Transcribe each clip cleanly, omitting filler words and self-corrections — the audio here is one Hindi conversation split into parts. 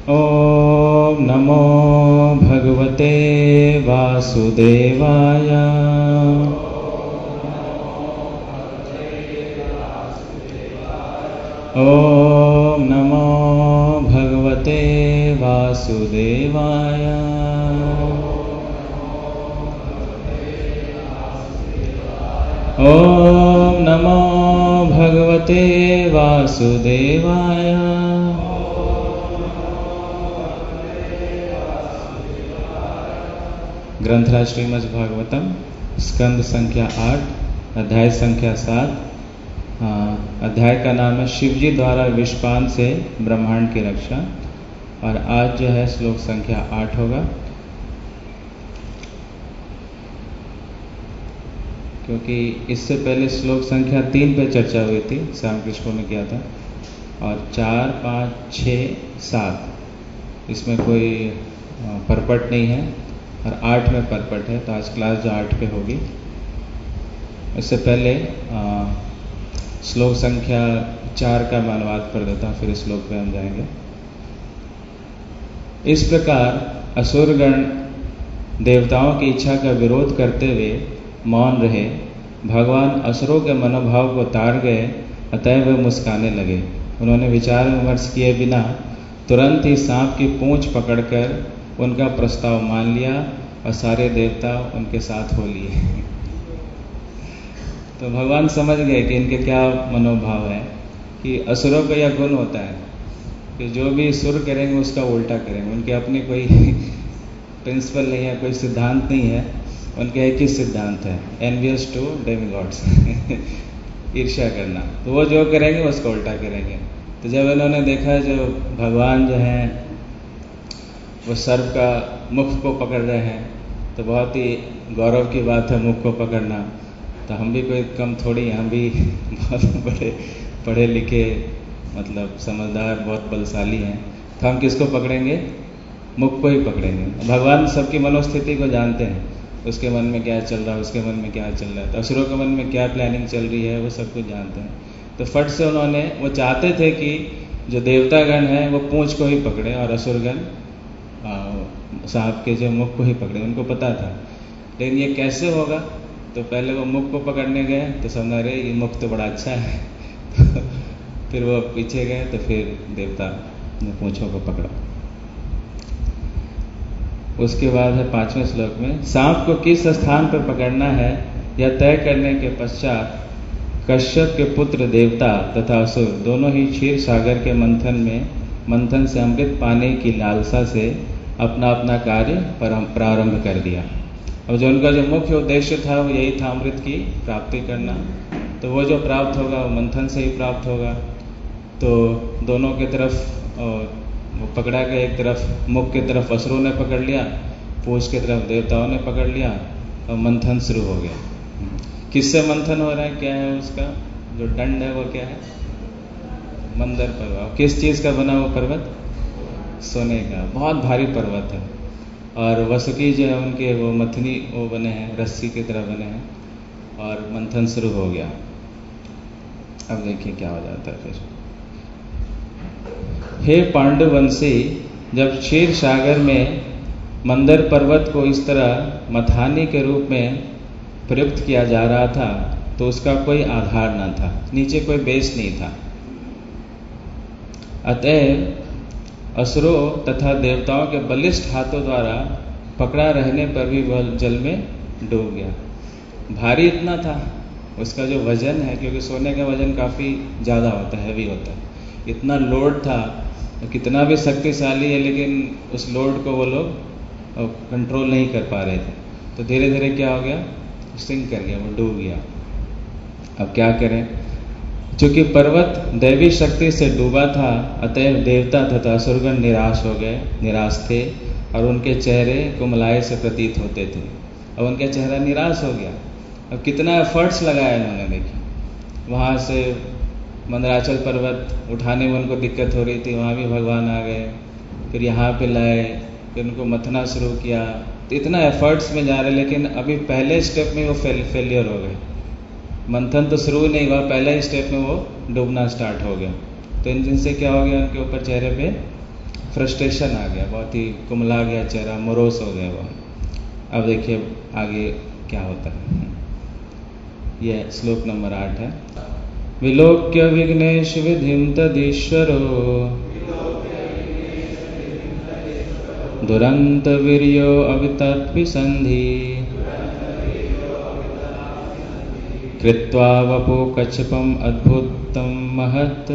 ॐ नमो भगवते वासुदेवाय। ॐ नमो भगवते वासुदेवाय। ॐ नमो भगवते वासुदेवाय। ग्रंथराज श्रीमद् भागवतम स्कंद संख्या 8 अध्याय संख्या 7। अध्याय का नाम है शिवजी द्वारा विषपान से ब्रह्मांड की रक्षा। और आज जो है श्लोक संख्या 8 होगा, क्योंकि इससे पहले श्लोक संख्या 3 पे चर्चा हुई थी, श्याम कृष्ण ने किया था। और 4, 5, 6, 7 इसमें कोई परपट नहीं है और 8 में परपट है, तो आज क्लास जो 8 पे होगी। इससे पहले श्लोक संख्या 4 का मैं अनुवाद कर देता हूँ, फिर इस श्लोक पे हम जाएंगे। इस प्रकार असुरगण देवताओं की इच्छा का विरोध करते हुए मौन रहे। भगवान असुरों के मनोभाव को तार गए, अतः वे मुस्काने लगे। उन्होंने विचार विमर्श किए बिना तुरंत ही सांप की पूंछ पकड़कर उनका प्रस्ताव मान लिया और सारे देवता उनके साथ हो लिए। तो भगवान समझ गए कि इनके क्या मनोभाव है, कि असुरों का यह गुण होता है कि जो भी सुर करेंगे उसका उल्टा करेंगे। उनके अपने कोई प्रिंसिपल नहीं है, कोई सिद्धांत नहीं है। उनके एक ही सिद्धांत है, एनवियस टू डेमिगॉड्स ईर्ष्या करना। तो वो जो करेंगे उसका उल्टा करेंगे। तो जब इन्होंने देखा जो भगवान जो हैं वो सर्प का मुख को पकड़ रहे हैं, तो बहुत ही गौरव की बात है मुख को पकड़ना। तो हम भी कोई कम थोड़ी, हम भी बहुत बड़े पढ़े लिखे, मतलब समझदार, बहुत बलशाली हैं। तो हम किसको पकड़ेंगे? मुख को ही पकड़ेंगे। भगवान सबकी मनोस्थिति को जानते हैं, उसके मन में क्या चल रहा है, उसके मन में क्या चल रहा है। तो असुरों के मन में क्या प्लानिंग चल रही है वो सब कुछ जानते हैं। तो फट से उन्होंने, वो चाहते थे कि जो देवतागण हैं वो पूंछ को ही पकड़े और असुरगण सांप के जो मुख को ही पकड़े। उनको पता था, लेकिन ये कैसे होगा? तो पहले वो मुख को पकड़ने गए तो समझा रहे ये मुख तो बड़ा अच्छा है। तो फिर वो पीछे गए तो फिर देवता ने पूंछों को पकड़ा। उसके बाद है 5वें श्लोक में, सांप को किस स्थान पर पकड़ना है यह तय करने के पश्चात कश्यप के पुत्र देवता तथा असुर दोनों ही क्षीर सागर के मंथन से अमृत पाने की लालसा से अपना अपना कार्य प्रारंभ कर दिया। अब जो उनका जो मुख्य उद्देश्य था वो यही था, अमृत की प्राप्ति करना। तो वो जो प्राप्त होगा वो मंथन से ही प्राप्त होगा। तो दोनों की तरफ वो पकड़ा गया, एक तरफ मुख की तरफ असुरों ने पकड़ लिया, पूंछ की तरफ देवताओं ने पकड़ लिया और मंथन शुरू हो गया। किससे मंथन हो रहा है, क्या है उसका जो दंड है वो क्या है? मंदर पर्वत। किस चीज़ का बना वो पर्वत? सोने का, बहुत भारी पर्वत है। और वसुकी जो है उनके वो मथनी वो बने हैं, रस्सी की तरह बने हैं, और मंथन शुरू हो गया। अब देखिए क्या हो जाता है फिर। हे पांडुवंशी, जब क्षीर सागर में मंदर पर्वत को इस तरह मथानी के रूप में प्रयुक्त किया जा रहा था तो उसका कोई आधार न था, नीचे कोई बेस नहीं था। अतएव असुरों तथा देवताओं के बलिष्ठ हाथों द्वारा पकड़ा रहने पर भी वह जल में डूब गया। भारी इतना था उसका जो वजन है, क्योंकि सोने का वजन काफ़ी ज़्यादा होता है, हैवी होता है। इतना लोड था, कितना भी शक्तिशाली है लेकिन उस लोड को वो लोग कंट्रोल नहीं कर पा रहे थे। तो धीरे धीरे क्या हो गया, सिंक कर गया, वो डूब गया। अब क्या करें? चूंकि पर्वत दैवी शक्ति से डूबा था, अतएव देवता तथा असुरगण निराश हो गए, निराश थे और उनके चेहरे कुमलाए से प्रतीत होते थे। अब उनका चेहरा निराश हो गया। अब कितना एफर्ट्स लगाया इन्होंने, देखिए। वहाँ से मंदराचल पर्वत उठाने में उनको दिक्कत हो रही थी, वहाँ भी भगवान आ गए, फिर यहाँ पे लाए, फिर उनको मथना शुरू किया। तो इतना एफर्ट्स में जा रहे, लेकिन अभी पहले स्टेप में वो फेलियर हो गए। मंथन तो शुरू नहीं हुआ, पहले ही स्टेप में वो डूबना स्टार्ट हो गया। तो इन जिनसे क्या हो गया, उनके ऊपर चेहरे पे फ्रस्ट्रेशन आ गया, बहुत ही कुमला गया चेहरा, मोरोस हो गया वो। अब देखिए आगे क्या होता है। यह श्लोक नंबर 8 है। विलोक्य विघ्नेश विधिं तदीश्वरो दुरंत वीर्यो अवितत्विसन्धि कृत्वा वपो कच्छपम अद्भुतं महत्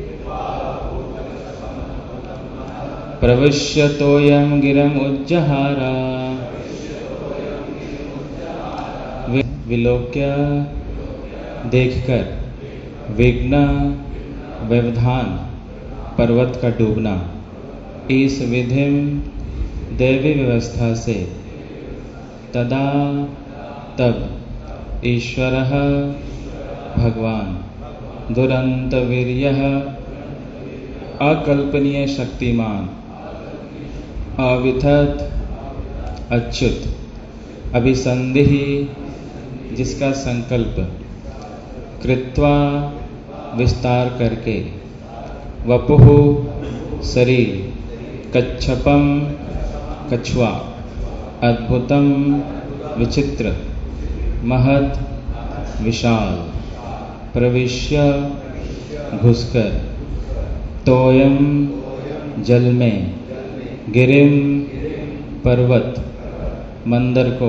प्रविश्य तोयं गिरम उज्जहारा। विलोक्य देखकर, विघ्न व्यवधान पर्वत का डूबना, इस विधिम दैवी व्यवस्था से, तदा तब ईश्वरः भगवान, दुरंत वीर्यः अकल्पनीय शक्तिमान, अविथत अच्युत, अभिसंधिहि जिसका संकल्प, कृत्वा विस्तार करके, वपुः शरीर, कच्छपम कछुआ, अद्भुतम विचित्र, महत् विशाल, प्रविश्य घुसकर, तोयम जल में, गिरिम पर्वत, मंदर को,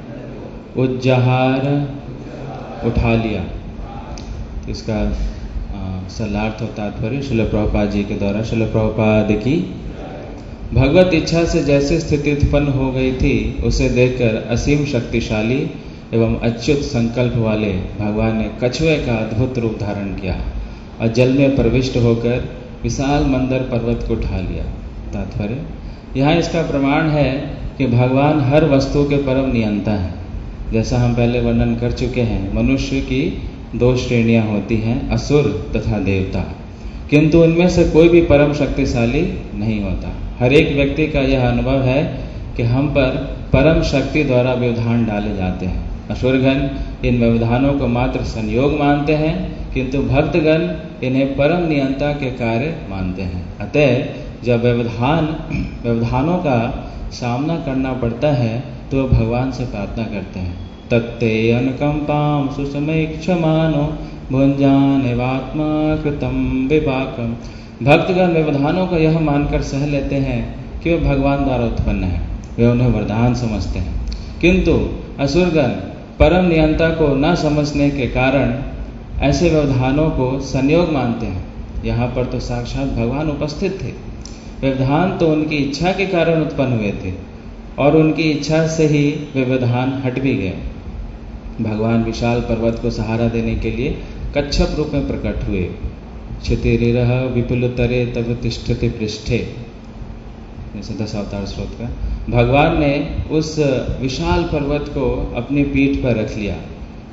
उज्जहार उठा लिया। इसका सरलार्थ और तात्पर्य श्रील प्रभुपाद जी के द्वारा। श्रील प्रभुपाद की भगवत इच्छा से जैसे स्थिति उत्पन्न हो गई थी, उसे देखकर असीम शक्तिशाली एवं अच्युत संकल्प वाले भगवान ने कछुए का अद्भुत रूप धारण किया और जल में प्रविष्ट होकर विशाल मंदर पर्वत को उठा लिया। तात्पर्य यहाँ इसका प्रमाण है कि भगवान हर वस्तु के परम नियंता है। जैसा हम पहले वर्णन कर चुके हैं, मनुष्य की 2 श्रेणियां होती हैं, असुर तथा देवता, किंतु उनमें से कोई भी परम शक्तिशाली नहीं होता। हर एक व्यक्ति का यह अनुभव है कि हम पर परम शक्ति द्वारा व्यवधान डाले जाते हैं। असुरगण इन व्यवधानों को मात्र संयोग मानते हैं, किंतु भक्तगण इन्हें परम नियंता के कार्य मानते हैं। अतः जब व्यवधानों का सामना करना पड़ता है तो भगवान से प्रार्थना करते हैं, तत्ते अनुकंपाम सुसमैक्षमानो भुंजानेवात्मा कृतम विपाकम। भक्तगण व्यवधानों को यह मानकर सह लेते हैं कि वे भगवान द्वारा उत्पन्न है, वे उन्हें वरदान समझते हैं। किंतु असुरगण परम नियंता को न समझने के कारण ऐसे व्यवधानों को संयोग मानते हैं। यहाँ पर तो साक्षात भगवान उपस्थित थे। व्यवधान तो उनकी इच्छा के कारण उत्पन्न हुए थे और उनकी इच्छा से ही वे व्यवधान हट भी गए। भगवान विशाल पर्वत को सहारा देने के लिए कच्छप रूप में प्रकट हुए। क्षितिरिरः विपुलतरे तव तिष्ठति पृष्ठे, जैसे 10 अवतार श्लोक का। भगवान ने उस विशाल पर्वत को अपनी पीठ पर रख लिया।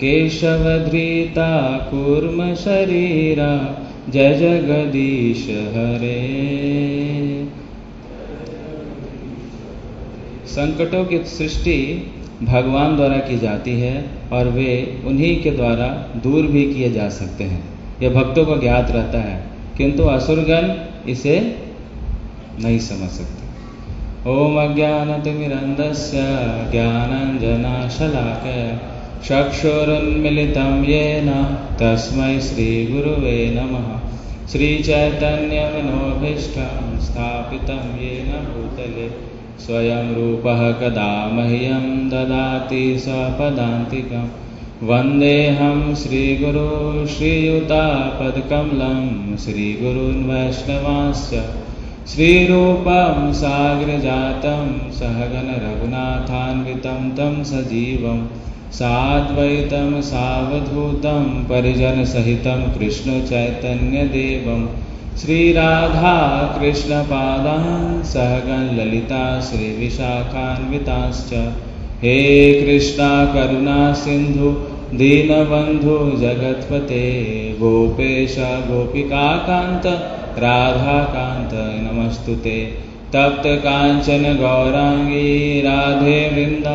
केशवधृता कूर्म शरीरा जय जगदीश हरे। संकटों की सृष्टि भगवान द्वारा की जाती है और वे उन्हीं के द्वारा दूर भी किए जा सकते हैं। यह भक्तों को ज्ञात रहता है, किंतु असुरगण इसे नहीं समझ सकते। ओम अज्ञानतिमिरन्धस्य ज्ञानाञ्जनशलाकया चक्षुरुन्मीलितं येन तस्मै श्रीगुरुवे नमः। श्रीचैतन्यमनोभीष्टं स्थापितं येन भूतले स्वयं रूपः कदा मह्यं ददाति स्वपदान्तिकं। वन्देऽहं श्रीगुरो श्रीयुतापदकमलं श्रीगुरून् वैष्णवांश्च श्रीरूपं साग्रजातं सहगण रघुनाथान्वितं तं सजीवं साद्वैतं सावधूतं परिजनसहितं कृष्ण चैतन्यदेवं श्रीराधा कृष्णपादान् सहगण ललिता श्रीविशाखान्वितांश्च। हे कृष्णा करुणा सिंधु दीनबंधु जगत्पते गोपेश गोपिकाकांत राधाकांत नमस्तुते। तप्त कांचन गौरांगी राधे वृंदा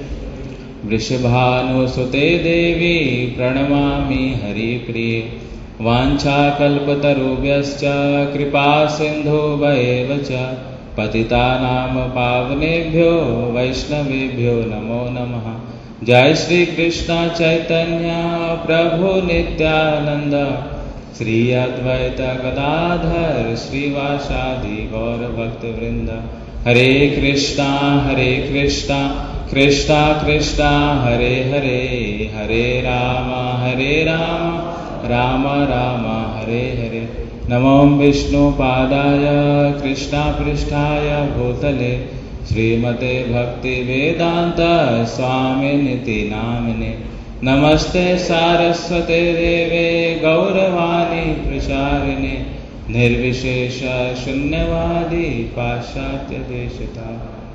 वृषभानुसुते देवी प्रणमामि हरिप्रिये। वाञ्छाकल्पतरुभ्यश्च कृपा सिन्धुभ्येव च पतितानां पावनेभ्यो वैष्णवेभ्यो नमो नमः। जय श्री कृष्ण चैतन्य प्रभु नित्यानंद, श्री अद्वैत गदाधर श्रीवासादि गौर भक्त वृंद। हरे कृष्णा कृष्णा कृष्णा हरे हरे, हरे राम राम राम हरे हरे। नमो विष्णुपादाय कृष्णापृष्ठाय भूतले, श्रीमते भक्ति वेदांत स्वामिनिति नामिने। नमस्ते सारस्वते देवे गौरवाणी प्रचारिणे, निर्विशेष शून्यवादी पाश्चात्य देशता।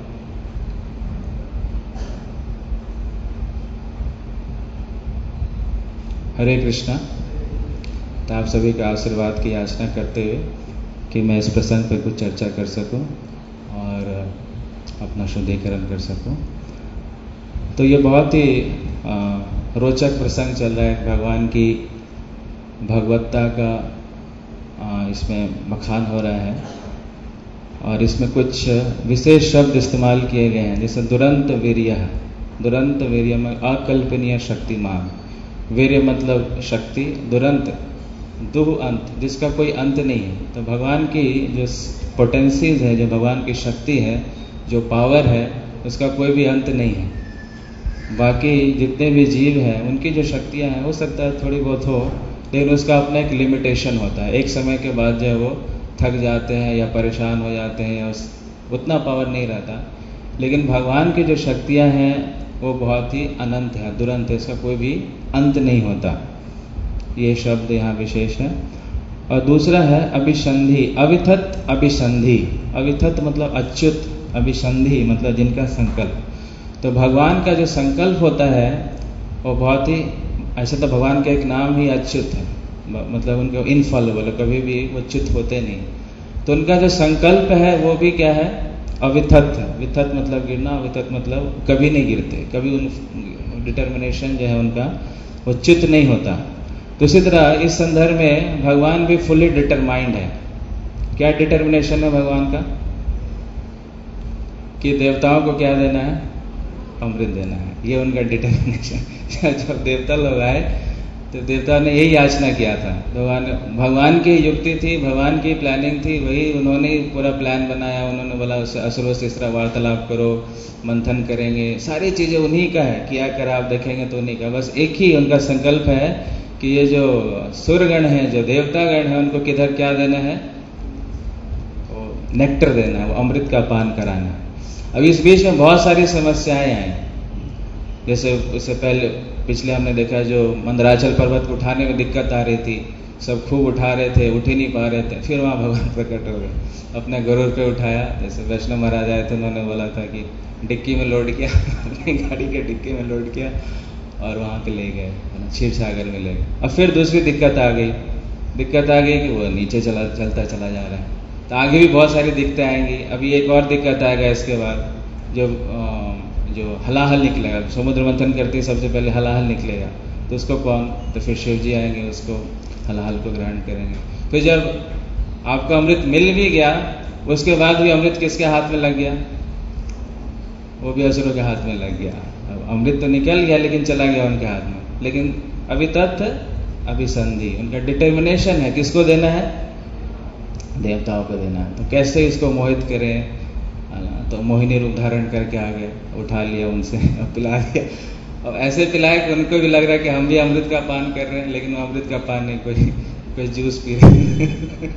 हरे कृष्णा। तो आप सभी का आशीर्वाद की याचना करते हुए कि मैं इस प्रसंग पर कुछ चर्चा कर सकूं और अपना शुद्धिकरण कर सकूं। तो ये बहुत ही रोचक प्रसंग चल रहा है। भगवान की भगवत्ता का इसमें बखान हो रहा है और इसमें कुछ विशेष शब्द इस्तेमाल किए गए हैं, जैसे दुरंत वीर्य। दुरंत वीर्य में अकल्पनीय शक्तिमान। वीर्य मतलब शक्ति, दुरंत दुह अंत, जिसका कोई अंत नहीं है। तो भगवान की जो पोटेंसीज है, जो भगवान की शक्ति है, जो पावर है, उसका कोई भी अंत नहीं है। बाकी जितने भी जीव हैं उनकी जो शक्तियां हैं हो सकता है थोड़ी बहुत हो, लेकिन उसका अपना एक लिमिटेशन होता है। एक समय के बाद जो है वो थक जाते हैं या परेशान हो जाते हैं या उतना पावर नहीं रहता। लेकिन भगवान की जो शक्तियां हैं वो बहुत ही अनंत है, दुरंत है, इसका कोई भी अंत नहीं होता। ये शब्द यहाँ विशेष है। और दूसरा है अभिसंधि, अविथत अभिसंधि। अविथत मतलब अच्युत, अभिसंधि मतलब जिनका संकल्प। तो भगवान का जो संकल्प होता है वो बहुत ही, ऐसे तो भगवान का एक नाम ही अच्युत है, मतलब उनके इनफॉलेबल, कभी भी वो च्युत होते नहीं। तो उनका जो संकल्प है वो भी क्या है, अविथत है। विथत मतलब गिरना, अविथत मतलब कभी नहीं गिरते, कभी उन डिटर्मिनेशन जो है उनका वो च्युत नहीं होता। तो इसी तरह इस संदर्भ में भगवान भी फुली डिटरमाइंड है। क्या डिटर्मिनेशन है भगवान का, कि देवताओं को क्या देना है, अमृत देना है। ये उनका डिटर्मिनेशन। जब देवता लोग आए तो देवता ने यही याचना किया था। भगवान की युक्ति थी, भगवान की प्लानिंग थी, वही उन्होंने पूरा प्लान बनाया। उन्होंने बोला उससे असुरों से इस तरह वार्तालाप करो, मंथन करेंगे, सारी चीजें उन्हीं का है, किया कर आप देखेंगे तो उन्हीं का। बस एक ही उनका संकल्प है कि ये जो सूर्यगण है, जो देवतागण है, उनको किधर क्या देना है, वो नेक्टर देना है, वो अमृत का पान कराना है। अब इस बीच में बहुत सारी समस्याएं आई। जैसे उससे पहले पिछले हमने देखा जो मंदराचल पर्वत को उठाने में दिक्कत आ रही थी, सब खूब उठा रहे थे, उठ ही नहीं पा रहे थे। फिर वहाँ भगवान प्रकट हो गए, अपने गरुड़ पे उठाया। जैसे वैष्णव महाराज आए थे, उन्होंने बोला था कि डिक्की में लोड किया, अपनी गाड़ी के डिक्की में लोड किया और वहाँ पे ले गए, क्षीर सागर में ले गए। अब फिर दूसरी दिक्कत आ गई कि वो नीचे चलता चला जा रहा है। तो आगे भी बहुत सारी दिक्कतें आएंगी। अभी एक और दिक्कत आएगा इसके बाद, जो हलाहल निकलेगा। समुद्र मंथन करते ही सबसे पहले हलाहल निकलेगा, तो उसको कौन, तो फिर शिव जी आएंगे, उसको हलाहल को ग्रहण करेंगे। फिर जब आपको अमृत मिल भी गया, उसके बाद भी अमृत किसके हाथ में लग गया, वो भी असुरों के हाथ में लग गया। अब अमृत तो निकल गया लेकिन चला गया उनके हाथ में। लेकिन अभी तत्व अभिसंधि, उनका डिटर्मिनेशन है, किसको देना है, देवताओं को देना है। तो कैसे इसको मोहित करें, तो मोहिनी रूप धारण करके आ गए, उठा लिया उनसे और पिला दिया। और ऐसे पिलाए कि उनको भी लग रहा है कि हम भी अमृत का पान कर रहे हैं, लेकिन वो अमृत का पान नहीं, कोई जूस पी रहे हैं।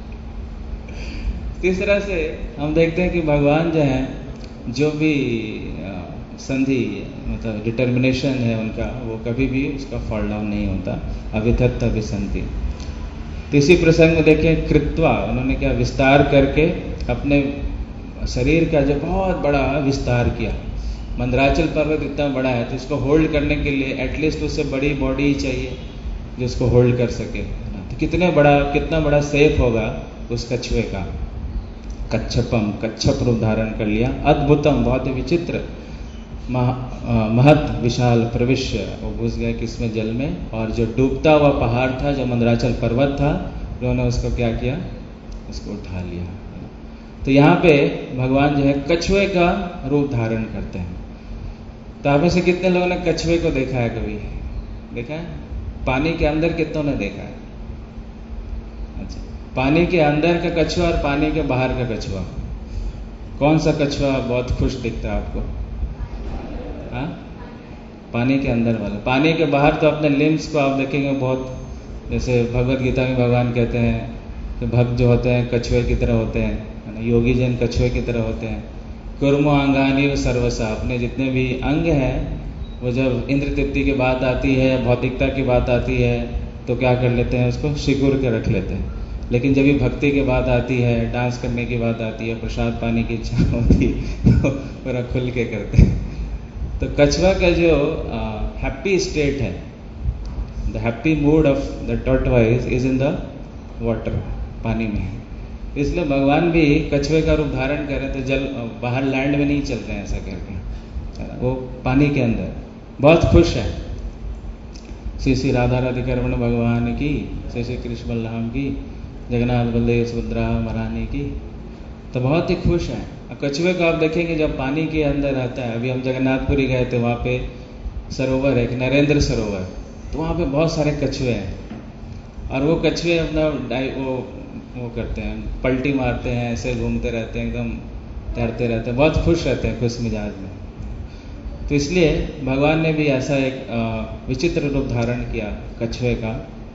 इस तरह से हम देखते हैं कि भगवान जो है, जो भी संधि मतलब डिटर्मिनेशन है उनका, वो कभी भी उसका फॉल डाउन नहीं होता। अविथत अभिसंधि। तो इसी प्रसंग में देखें, कृत्वा, उन्होंने क्या विस्तार करके अपने शरीर का जो बहुत बड़ा विस्तार किया। मंदराचल पर्वत इतना बड़ा है, तो इसको होल्ड करने के लिए एटलीस्ट उससे बड़ी बॉडी ही चाहिए जो इसको होल्ड कर सके। तो कितना बड़ा सेफ होगा उस कछुए का। कच्छपम, कच्छप रूप धारण कर लिया। अद्भुतम, बहुत ही विचित्र। महत विशाल प्रविश्य, वो घुस गया किसमें, जल में। और जो डूबता हुआ पहाड़ था, जो मंदराचल पर्वत था, उन्होंने उसको क्या किया, उसको उठा लिया। तो यहाँ पे भगवान जो है कछुए का रूप धारण करते हैं। तो आप में से कितने लोगों ने कछुए को देखा है, कभी देखा है? पानी के अंदर कितनों ने देखा है? अच्छा, पानी के अंदर का कछुआ और पानी के बाहर का कछुआ, कौन सा कछुआ बहुत खुश दिखता है आपको? हाँ, पानी के अंदर वाला। पानी के बाहर तो अपने लिम्स को आप देखेंगे बहुत, जैसे भगवत गीता में भगवान कहते हैं कि भक्त जो होते हैं कछुए की तरह होते हैं, है ना, योगी जन कछुए की तरह होते हैं। कुर्मो अंगानी व सर्वसा, अपने जितने भी अंग हैं वो जब इंद्र तृप्ति की बात आती है, भौतिकता की बात आती है, तो क्या कर लेते हैं, उसको सिकुड़ के रख लेते हैं। लेकिन जब भी भक्ति की बात आती है, डांस करने की बात आती है, प्रसाद पाने की इच्छा होती है, तो पूरा खुल के करते हैं। तो कछुआ का जो हैप्पी स्टेट है, the happy mood of the tortoise is in the water, पानी में। इसलिए भगवान भी कछुए का रूप धारण कर रहे, तो जल बाहर लैंड में नहीं चल रहे हैं ऐसा करके, वो पानी के अंदर बहुत खुश है। श्री श्री राधा राधिका रमण भगवान की, श्री श्री कृष्ण बलराम की, जगन्नाथ बलदेव सुभद्रा महारानी की, तो बहुत ही खुश है। कछुए को आप देखेंगे जब पानी के अंदर रहता है, अभी हम जगन्नाथपुरी गए थे, वहाँ पे सरोवर है, एक नरेंद्र सरोवर, तो वहाँ पे बहुत सारे कछुए हैं। और वो कछुए अपना वो करते हैं, पलटी मारते हैं, ऐसे घूमते रहते हैं, एकदम तैरते रहते हैं, बहुत खुश रहते हैं, खुश मिजाज में। तो इसलिए भगवान ने भी ऐसा एक विचित्र रूप धारण किया कछुए का,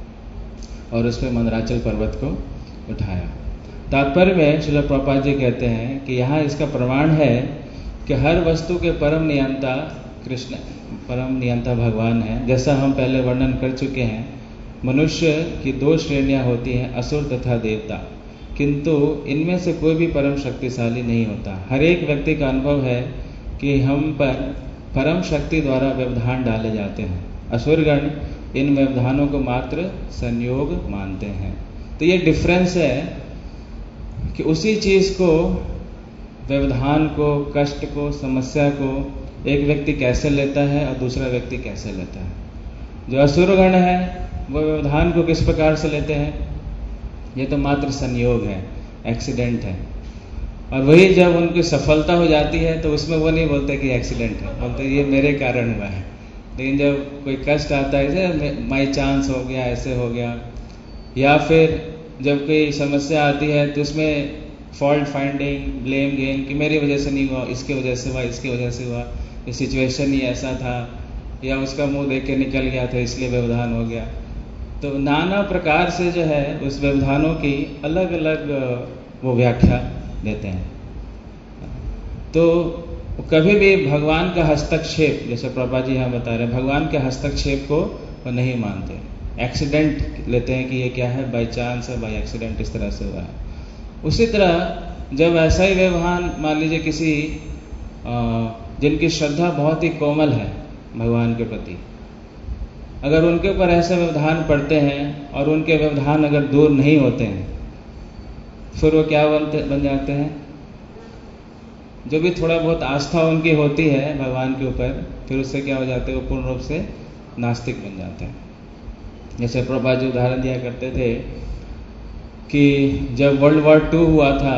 और उस पर मंदराचल पर्वत को उठाया। तात्पर्य में श्रील प्रभुपाद जी कहते हैं कि यहाँ इसका प्रमाण है कि हर वस्तु के परम नियंता कृष्ण, परम नियंता भगवान है। जैसा हम पहले वर्णन कर चुके हैं, मनुष्य की दो श्रेणियां होती हैं, असुर तथा देवता, किंतु इनमें से कोई भी परम शक्तिशाली नहीं होता। हर एक व्यक्ति का अनुभव है कि हम पर परम शक्ति द्वारा व्यवधान डाले जाते हैं। असुरगण इन व्यवधानों को मात्र संयोग मानते हैं। तो ये डिफरेंस है कि उसी चीज को, व्यवधान को, कष्ट को, समस्या को एक व्यक्ति कैसे लेता है और दूसरा व्यक्ति कैसे लेता है। जो असुरगण है वो व्यवधान को किस प्रकार से लेते हैं, ये तो मात्र संयोग है, एक्सीडेंट है। और वही जब उनकी सफलता हो जाती है तो उसमें वो नहीं बोलते कि एक्सीडेंट है, बोलते ये मेरे कारण हुआ है। लेकिन जब कोई कष्ट आता है, जैसे माई चांस हो गया, ऐसे हो गया, या फिर जब कोई समस्या आती है तो उसमें फॉल्ट फाइंडिंग, ब्लेम गेम, कि मेरी वजह से नहीं हुआ, इसकी वजह से हुआ, इसकी वजह से हुआ, ये सिचुएशन ही ऐसा था, या उसका मुंह देख के निकल गया था इसलिए व्यवधान हो गया। तो नाना प्रकार से जो है उस व्यवधानों की अलग अलग वो व्याख्या देते हैं। तो कभी भी भगवान का हस्तक्षेप, जैसे प्रभुपाद जी यहाँ बता रहे हैं, भगवान के हस्तक्षेप को वो नहीं मानते। एक्सीडेंट लेते हैं कि ये क्या है, बाई चांस है, बाई एक्सीडेंट, इस तरह से हुआ है। उसी तरह जब ऐसा ही व्यवहार, मान लीजिए किसी जिनकी श्रद्धा बहुत ही कोमल है भगवान के प्रति, अगर उनके ऊपर ऐसे व्यवधान पड़ते हैं और उनके व्यवधान अगर दूर नहीं होते हैं, फिर वो क्या बन जाते हैं, जो भी थोड़ा बहुत आस्था उनकी होती है भगवान के ऊपर, फिर उससे क्या हो जाते हैं, वो पूर्ण रूप से नास्तिक बन जाते हैं। जैसे प्रभुपाद जी उदाहरण दिया करते थे कि जब वर्ल्ड वॉर 2 हुआ था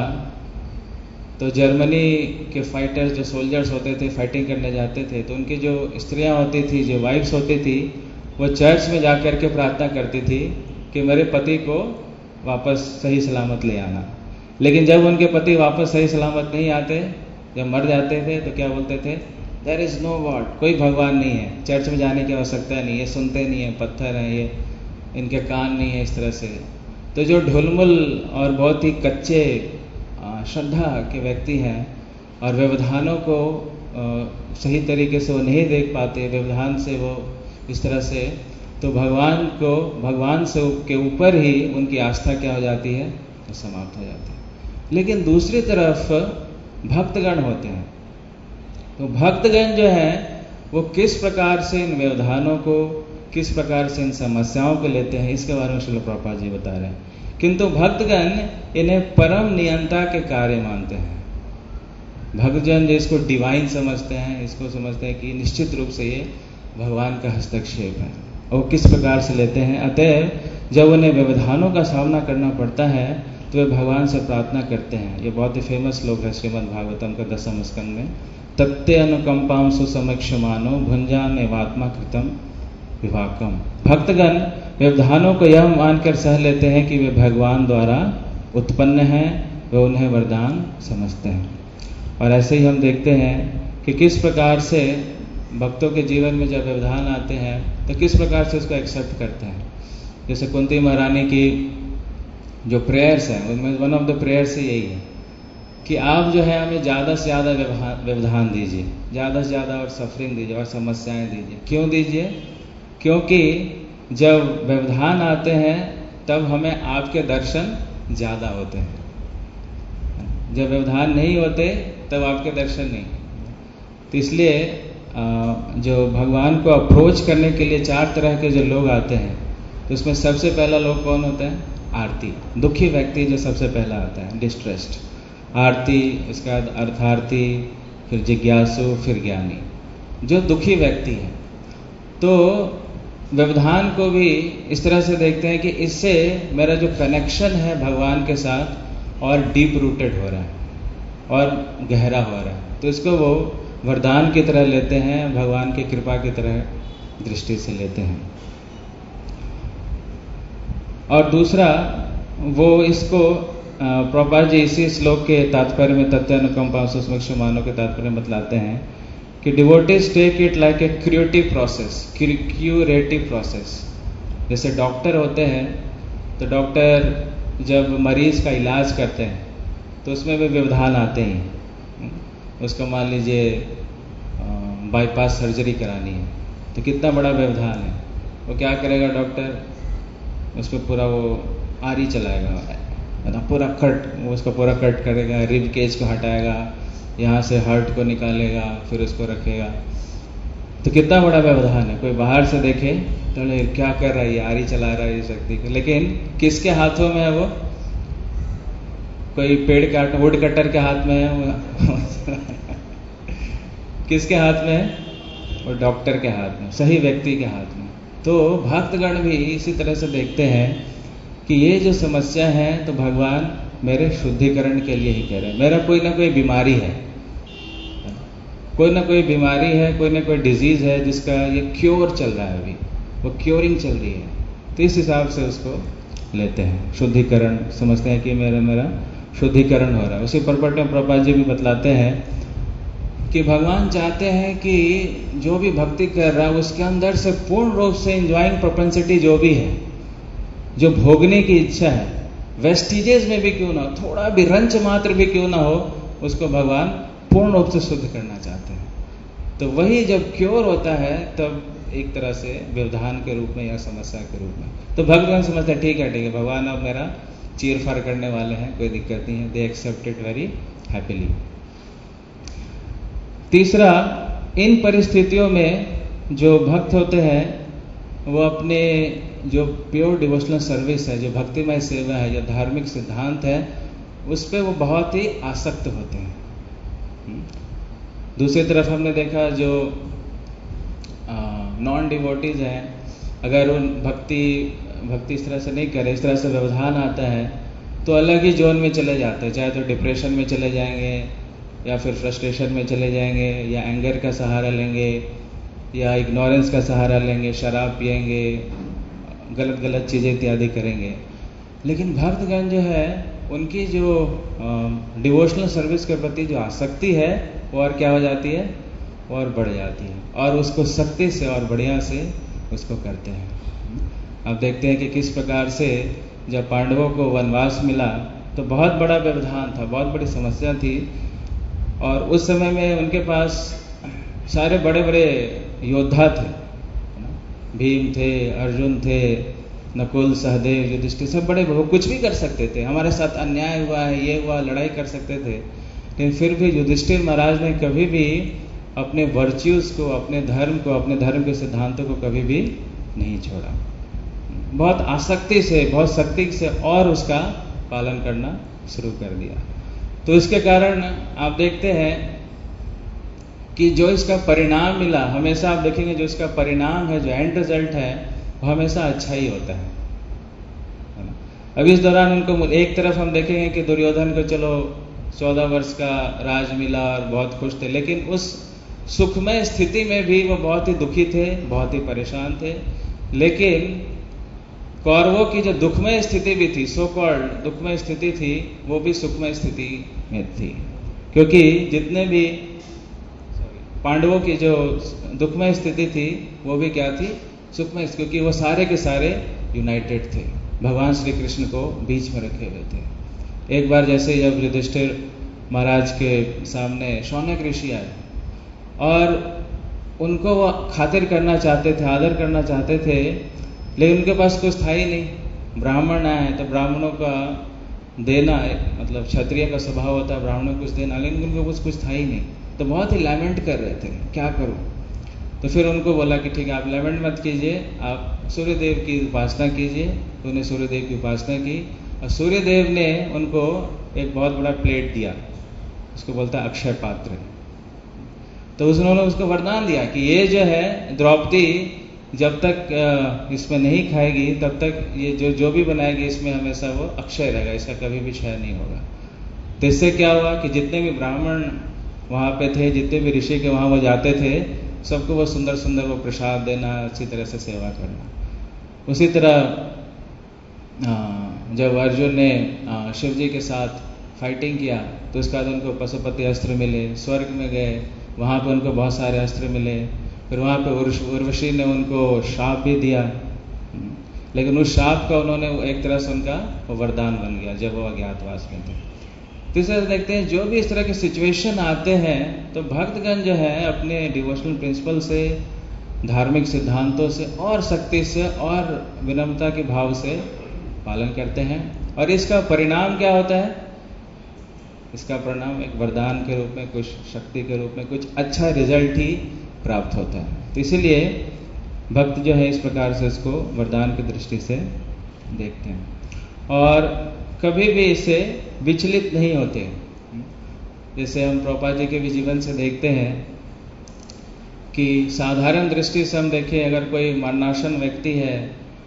तो जर्मनी के फाइटर्स, जो सोल्जर्स होते थे, फाइटिंग करने जाते थे, तो उनकी जो स्त्रियां होती थी, जो वाइफ्स होती थी, वो चर्च में जाकर के प्रार्थना करती थी कि मेरे पति को वापस सही सलामत ले आना। लेकिन जब उनके पति वापस सही सलामत नहीं आते, जब मर जाते थे, तो क्या बोलते थे, देयर इज नो गॉड, कोई भगवान नहीं है, चर्च में जाने की आवश्यकता नहीं, ये सुनते नहीं है, पत्थर हैं ये, इनके कान नहीं है, इस तरह से। तो जो ढुलमुल और बहुत ही कच्चे श्रद्धा के व्यक्ति हैं और व्यवधानों को सही तरीके से वो नहीं देख पाते, व्यवधान से वो इस तरह से, तो भगवान से के ऊपर ही उनकी आस्था क्या हो जाती है, तो समाप्त हो जाती है। लेकिन दूसरी तरफ भक्तगण होते हैं, तो भक्तगण जो है वो किस प्रकार से इन व्यवधानों को, किस प्रकार से इन समस्याओं को लेते हैं, इसके बारे में श्रील प्रभुपाद जी बता रहे हैं। किंतु भक्तगण इन्हें परम नियंता के कार्य मानते हैं। भक्तजन जिसको डिवाइन समझते हैं, इसको समझते हैं कि निश्चित रूप से ये भगवान का हस्तक्षेप है, और किस प्रकार से लेते हैं। अतएव जब उन्हें व्यवधानों का सामना करना पड़ता है तो वे भगवान से प्रार्थना करते हैं। ये बहुत ही फेमस श्लोक है श्रीमद् भागवतम का 10वें स्कंद में। तत्ते अनुकंपाम सुसमक्षमानो भुंजान एवात्मा कृतम विभाकम। भक्तगण व्यवधानों को यह मानकर सह लेते हैं कि वे भगवान द्वारा उत्पन्न हैं, वे उन्हें वरदान समझते हैं। और ऐसे ही हम देखते हैं कि किस प्रकार से भक्तों के जीवन में जब व्यवधान आते हैं तो किस प्रकार से उसको एक्सेप्ट करते हैं। जैसे कुंती महारानी की जो प्रेयर्स हैं उनमें वन ऑफ द प्रेयर्स यही है कि आप जो है हमें ज़्यादा से ज़्यादा व्यवधान दीजिए, ज़्यादा से ज़्यादा और सफरिंग दीजिए और समस्याएं दीजिए। क्यों दीजिए? क्योंकि जब व्यवधान आते हैं तब हमें आपके दर्शन ज़्यादा होते हैं, जब व्यवधान नहीं होते तब आपके दर्शन नहीं। तो इसलिए जो भगवान को अप्रोच करने के लिए 4 तरह के जो लोग आते हैं तो उसमें सबसे पहला लोग कौन होता है? आरती, दुखी व्यक्ति जो सबसे पहला आता है, डिस्ट्रेस्ड। आरती, इसके बाद अर्थार्थी, फिर जिज्ञासु, फिर ज्ञानी, जो दुखी व्यक्ति है। तो व्यवधान को भी इस तरह से देखते हैं कि इससे मेरा जो कनेक्शन है भगवान के साथ और डीप रूटेड हो रहा है और गहरा हो रहा है, तो इसको वो वरदान की तरह लेते हैं, भगवान की कृपा की तरह दृष्टि से लेते हैं। और दूसरा वो इसको प्रभुपाद जी इसी श्लोक के तात्पर्य में तत्वानुकंपा सुसमक्षमानो के तात्पर्य में बतलाते हैं कि devotees take it like a curative process. जैसे डॉक्टर होते हैं तो डॉक्टर जब मरीज का इलाज करते हैं तो उसमें भी व्यवधान आते हैं। उसको मान लीजिए बाईपास सर्जरी करानी है तो कितना बड़ा व्यवधान है, वो क्या करेगा डॉक्टर? उस पर पूरा वो आरी चलाएगा, पूरा उसको पूरा कट करेगा, रिब केज को हटाएगा, यहाँ से हार्ट को निकालेगा, फिर उसको रखेगा। तो कितना बड़ा व्यवधान है। कोई बाहर से देखे तो क्या कर रहा है ये, आरी चला रहा है ये शक्ति, लेकिन किसके हाथों में है वो? कोई वुड कटर के हाथ में है वो किसके हाथ में है? वो डॉक्टर के हाथ में, सही व्यक्ति के हाथ में। तो भक्तगण भी इसी तरह से देखते हैं कि ये जो समस्या है तो भगवान मेरे शुद्धिकरण के लिए ही कह रहे हैं। मेरा कोई ना कोई बीमारी है, कोई ना कोई बीमारी है, कोई ना कोई डिजीज है जिसका ये क्योर चल रहा है, अभी वो क्योरिंग चल रही है। तो इस हिसाब से उसको लेते हैं, शुद्धिकरण समझते हैं कि मेरा शुद्धिकरण हो रहा है। उसी पर्पट में प्रभुपाद जी भी बतलाते हैं कि भगवान चाहते हैं कि जो भी भक्ति कर रहा है उसके अंदर से पूर्ण रूप से एंजॉइंग प्रोपेंसिटी जो भी है, जो भोगने की इच्छा है, वेस्टिजेस में भी क्यों ना हो, थोड़ा भी रंच मात्र भी क्यों ना हो, उसको भगवान पूर्ण रूप से शुद्ध करना चाहते हैं। तो वही जब क्योर होता है तब एक तरह से व्यवधान के रूप में या समस्या के रूप में तो भगवान समझते हैं ठीक है भगवान अब मेरा चीर फाड़ करने वाले हैं, कोई दिक्कत नहीं है। They accept it very happily. तीसरा, इन परिस्थितियों में जो भक्त होते हैं वो अपने जो प्योर डिवोशनल सर्विस है, जो भक्तिमय सेवा है, जो धार्मिक सिद्धांत है, उस पर वो बहुत ही आसक्त होते हैं। दूसरी तरफ हमने देखा जो नॉन डिवोटीज हैं, अगर उन भक्ति इस तरह से नहीं करे, इस तरह से व्यवधान आता है तो अलग ही जोन में चले जाते हैं। चाहे तो डिप्रेशन में चले जाएंगे या फिर फ्रस्ट्रेशन में चले जाएंगे या एंगर का सहारा लेंगे या इग्नोरेंस का सहारा लेंगे, शराब पिएंगे, गलत चीज़ें इत्यादि करेंगे। लेकिन भक्तगण जो है उनकी जो डिवोशनल सर्विस के प्रति जो आसक्ति है वो और क्या हो जाती है, और बढ़ जाती है, और उसको सख्ती से और बढ़िया से उसको करते हैं। अब देखते हैं कि किस प्रकार से जब पांडवों को वनवास मिला तो बहुत बड़ा व्यवधान था, बहुत बड़ी समस्या थी, और उस समय में उनके पास सारे बड़े बड़े योद्धा थे, भीम थे, अर्जुन थे, नकुल, सहदेव, युधिष्ठिर, सब बड़े, वो कुछ भी कर सकते थे। हमारे साथ अन्याय हुआ है, ये हुआ, लड़ाई कर सकते थे, लेकिन फिर भी युधिष्ठिर महाराज ने कभी भी अपने वर्च्यूज को, अपने धर्म के सिद्धांतों को कभी भी नहीं छोड़ा। बहुत आसक्ति से, बहुत सख्ती से और उसका पालन करना शुरू कर दिया। तो इसके कारण आप देखते हैं कि जो इसका परिणाम मिला, हमेशा आप देखेंगे जो इसका परिणाम है, जो एंड रिजल्ट है, वो हमेशा अच्छा ही होता है ना। अभी इस दौरान उनको एक तरफ हम देखेंगे कि दुर्योधन को चलो 14 वर्ष का राज मिला और बहुत खुश थे, लेकिन उस सुखमय स्थिति में भी वो बहुत ही दुखी थे, बहुत ही परेशान थे। लेकिन कौरवों की जो दुखमय स्थिति भी थी, सो कॉल्ड दुखमय स्थिति थी, वो भी सुखमय स्थिति में थी, क्योंकि जितने भी पांडवों की जो दुखमय स्थिति थी वो भी क्या थी, सुखमय, क्योंकि वो सारे के सारे यूनाइटेड थे, भगवान श्री कृष्ण को बीच में रखे हुए थे। एक बार जैसे जब युधिष्ठिर महाराज के सामने शौनक ऋषि आए और उनको वो खातिर करना चाहते थे, आदर करना चाहते थे, लेकिन उनके पास कुछ था ही नहीं। ब्राह्मण आए तो ब्राह्मणों का देना, मतलब क्षत्रिय का स्वभाव होता है ब्राह्मणों को कुछ देना, लेकिन उनको कुछ था ही नहीं, तो बहुत ही लैमेंट कर रहे थे, क्या करूं। तो फिर उनको बोला कि ठीक है, आप लैमेंट मत कीजिए, आप सूर्यदेव की उपासना कीजिए। तो उन्हें सूर्यदेव की उपासना की और सूर्यदेव ने उनको एक बहुत बड़ा प्लेट दिया, उसको बोलता है अक्षय पात्र। तो उन्होंने उसको वरदान दिया कि ये जो है द्रौपदी जब तक इसमें नहीं खाएगी तब तक ये जो भी बनाएगी इसमें हमेशा वो अक्षय रहेगा, इसका कभी भी क्षय नहीं होगा। तो इससे क्या हुआ कि जितने भी ब्राह्मण वहाँ पे थे, जितने भी ऋषि के वहाँ वो जाते थे, सबको वो सुंदर सुंदर वो प्रसाद देना, अच्छी तरह से सेवा करना। उसी तरह जब अर्जुन ने शिव जी के साथ फाइटिंग किया तो उसके बाद उनको पशुपति अस्त्र मिले, स्वर्ग में गए, वहाँ पे उनको बहुत सारे अस्त्र मिले। फिर वहाँ पे उर्वशी ने उनको शाप भी दिया, लेकिन उस शाप का उन्होंने एक तरह से उनका वरदान बन गया जब वो अज्ञातवास में थे। तीसरा देखते हैं, जो भी इस तरह के सिचुएशन आते हैं तो भक्तगण जो है अपने डिवोशनल प्रिंसिपल से, धार्मिक सिद्धांतों से और शक्ति से और विनम्रता के भाव से पालन करते हैं। और इसका परिणाम क्या होता है? इसका परिणाम एक वरदान के रूप में, कुछ शक्ति के रूप में, कुछ अच्छा रिजल्ट ही प्राप्त होता है। तो इसीलिए भक्त जो है इस प्रकार से इसको वरदान की दृष्टि से देखते हैं और कभी भी इससे विचलित नहीं होते। जैसे हम प्रभुपाद जी के भी जीवन से देखते हैं कि साधारण दृष्टि से हम देखें, अगर कोई मरणासन व्यक्ति है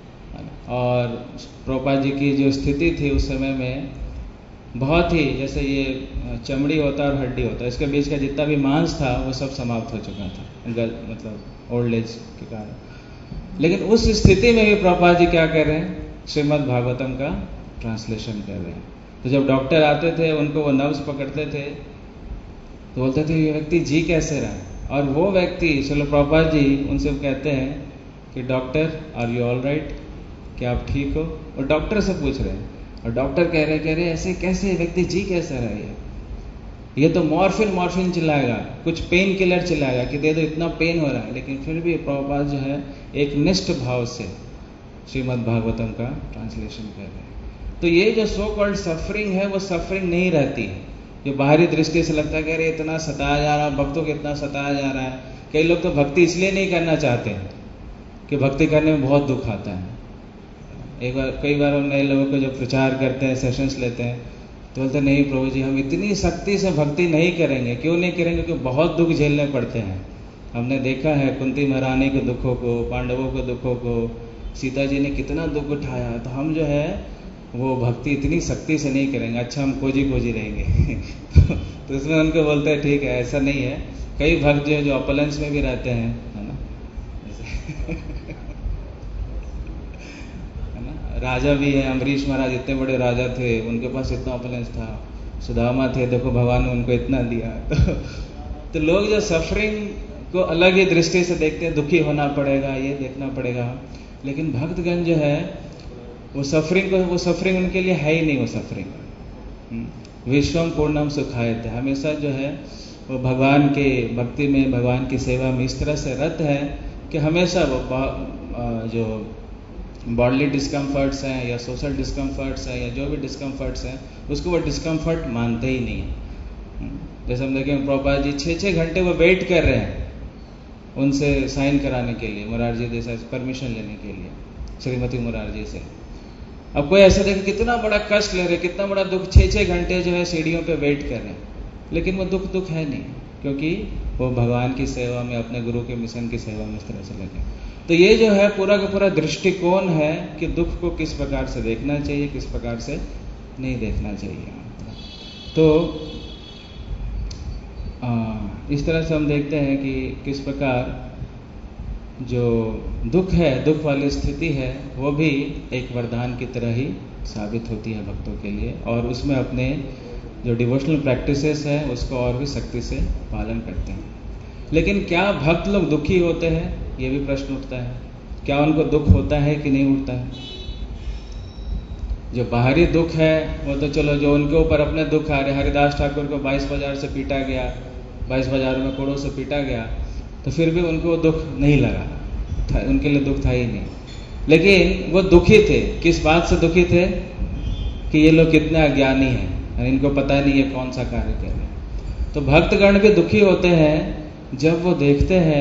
और प्रभुपाद जी की जो स्थिति थी उस समय में, बहुत ही जैसे ये चमड़ी होता है और हड्डी होता है, इसके बीच का जितना भी मांस था वो सब समाप्त हो चुका था, मतलब ओल्ड एज के कारण। लेकिन उस स्थिति में भी प्रभुपाद जी क्या कर रहे हैं? श्रीमद् भागवतम का ट्रांसलेशन कर रहे हैं। तो जब डॉक्टर आते थे उनको वो नब्ज पकड़ते थे तो बोलते थे ये व्यक्ति जी कैसे रहा है, और वो व्यक्ति चलो प्रभुपाद जी उनसे कहते हैं कि doctor are you all right, क्या आप ठीक हो? और डॉक्टर से पूछ रहे हैं और डॉक्टर कह रहे ऐसे कैसे व्यक्ति जी कैसे रहा है? ये तो मॉर्फिन चिल्लाएगा, कुछ पेन किलर चिल्लाएगा कि दे दो, इतना पेन हो रहा है, लेकिन फिर भी प्रभुपाद जो है एक निष्ठ भाव से श्रीमद् भागवतम का ट्रांसलेशन कर रहे हैं। तो ये जो सो कॉल्ड सफरिंग है वो सफरिंग नहीं रहती है जो बाहरी दृष्टि से लगता है कि अरे इतना सताया जा रहा है, भक्तों को इतना सताया जा रहा है। कई लोग तो भक्ति इसलिए नहीं करना चाहते हैं कि भक्ति करने में बहुत दुख आता है। कई बार हम नए लोगों को जब प्रचार करते हैं, सेशंस लेते हैं, तो बोलते नहीं प्रभु जी हम इतनी सख्ती से भक्ति नहीं करेंगे। क्यों नहीं करेंगे? क्योंकि बहुत दुख झेलने पड़ते हैं। हमने देखा है कुंती महारानी के दुखों को, पांडवों के दुखों को, सीता जी ने कितना दुख उठाया। तो हम जो है वो भक्ति इतनी सख्ती से नहीं करेंगे, अच्छा हम कोजी रहेंगे। तो इसमें उनको बोलते हैं ठीक है, ऐसा नहीं है। कई भक्त जो अपलेंस में भी रहते हैं, है ना, राजा भी है। अम्बरीश महाराज इतने बड़े राजा थे, उनके पास इतना अपलेंस था। सुदामा थे, देखो भगवान ने उनको इतना दिया। तो लोग जो सफरिंग को अलग ही दृष्टि से देखते हैं, दुखी होना पड़ेगा, ये देखना पड़ेगा। लेकिन भक्तगण जो है वो सफरिंग उनके लिए है ही नहीं। वो सफरिंग विश्वम पूर्णम सुखायते, हमेशा जो है वो भगवान के भक्ति में, भगवान की सेवा में इस तरह से रत है कि हमेशा वो जो बॉडली डिस्कम्फर्ट्स हैं या सोशल डिस्कम्फर्ट्स हैं या जो भी डिस्कम्फर्ट्स हैं, उसको वो डिस्कम्फर्ट मानते ही नहीं है। जैसे हम देखें प्रभुपाद जी 6-6 घंटे वो वेट कर रहे हैं उनसे साइन कराने के लिए, मुरारजी देसाई परमिशन लेने के लिए, श्रीमती मुरारजी से। अब कोई ऐसा देखे कितना बड़ा कष्ट ले रहे, कितना बड़ा दुख, 6-6 घंटे जो है सीढ़ियों पे वेट कर रहे हैं, लेकिन वो दुख है नहीं, क्योंकि वो भगवान की सेवा में, अपने गुरु के मिशन की सेवा में इस तरह से लगे। तो ये जो है पूरा का पूरा दृष्टिकोण है कि दुख को किस प्रकार से देखना चाहिए, किस प्रकार से नहीं देखना चाहिए। तो इस तरह से हम देखते हैं कि किस प्रकार जो दुख है, दुख वाली स्थिति है, वो भी एक वरदान की तरह ही साबित होती है भक्तों के लिए, और उसमें अपने जो डिवोशनल प्रैक्टिसेस है उसको और भी सख्ती से पालन करते हैं। लेकिन क्या भक्त लोग दुखी होते हैं, ये भी प्रश्न उठता है। क्या उनको दुख होता है कि नहीं उठता है? जो बाहरी दुख है वो तो चलो, जो उनके ऊपर अपने दुख आ रहे, हरिदास ठाकुर को 22 बाजार से पीटा गया, 22 बाजार में कोड़ों से पीटा गया, तो फिर भी उनको दुख नहीं लगा था, उनके लिए दुख था ही नहीं। लेकिन वो दुखी थे, किस बात से दुखी थे? कि ये लोग कितने अज्ञानी हैं, इनको पता नहीं ये कौन सा कार्य कर रहे हैं। तो भक्तगण भी दुखी होते हैं जब वो देखते हैं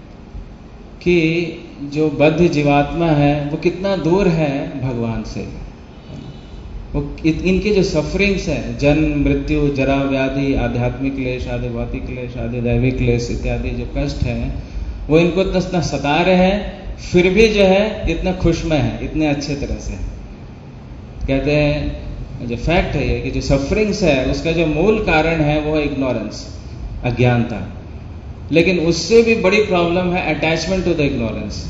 कि जो बद्ध जीवात्मा है वो कितना दूर है भगवान से। वो इनके जो सफरिंग्स है, जन्म मृत्यु जरा व्याधि, आध्यात्मिक क्लेश आदि, भौतिक क्लेश आदि, दैविक क्लेश इत्यादि जो कष्ट हैं, वो इनको इतना सता रहे हैं, फिर भी जो है इतना खुशमय है, इतने अच्छे तरह से। कहते हैं जो फैक्ट है ये कि जो सफरिंग्स है उसका जो मूल कारण है वो है इग्नोरेंस, अज्ञानता। लेकिन उससे भी बड़ी प्रॉब्लम है attachment to the ignorance.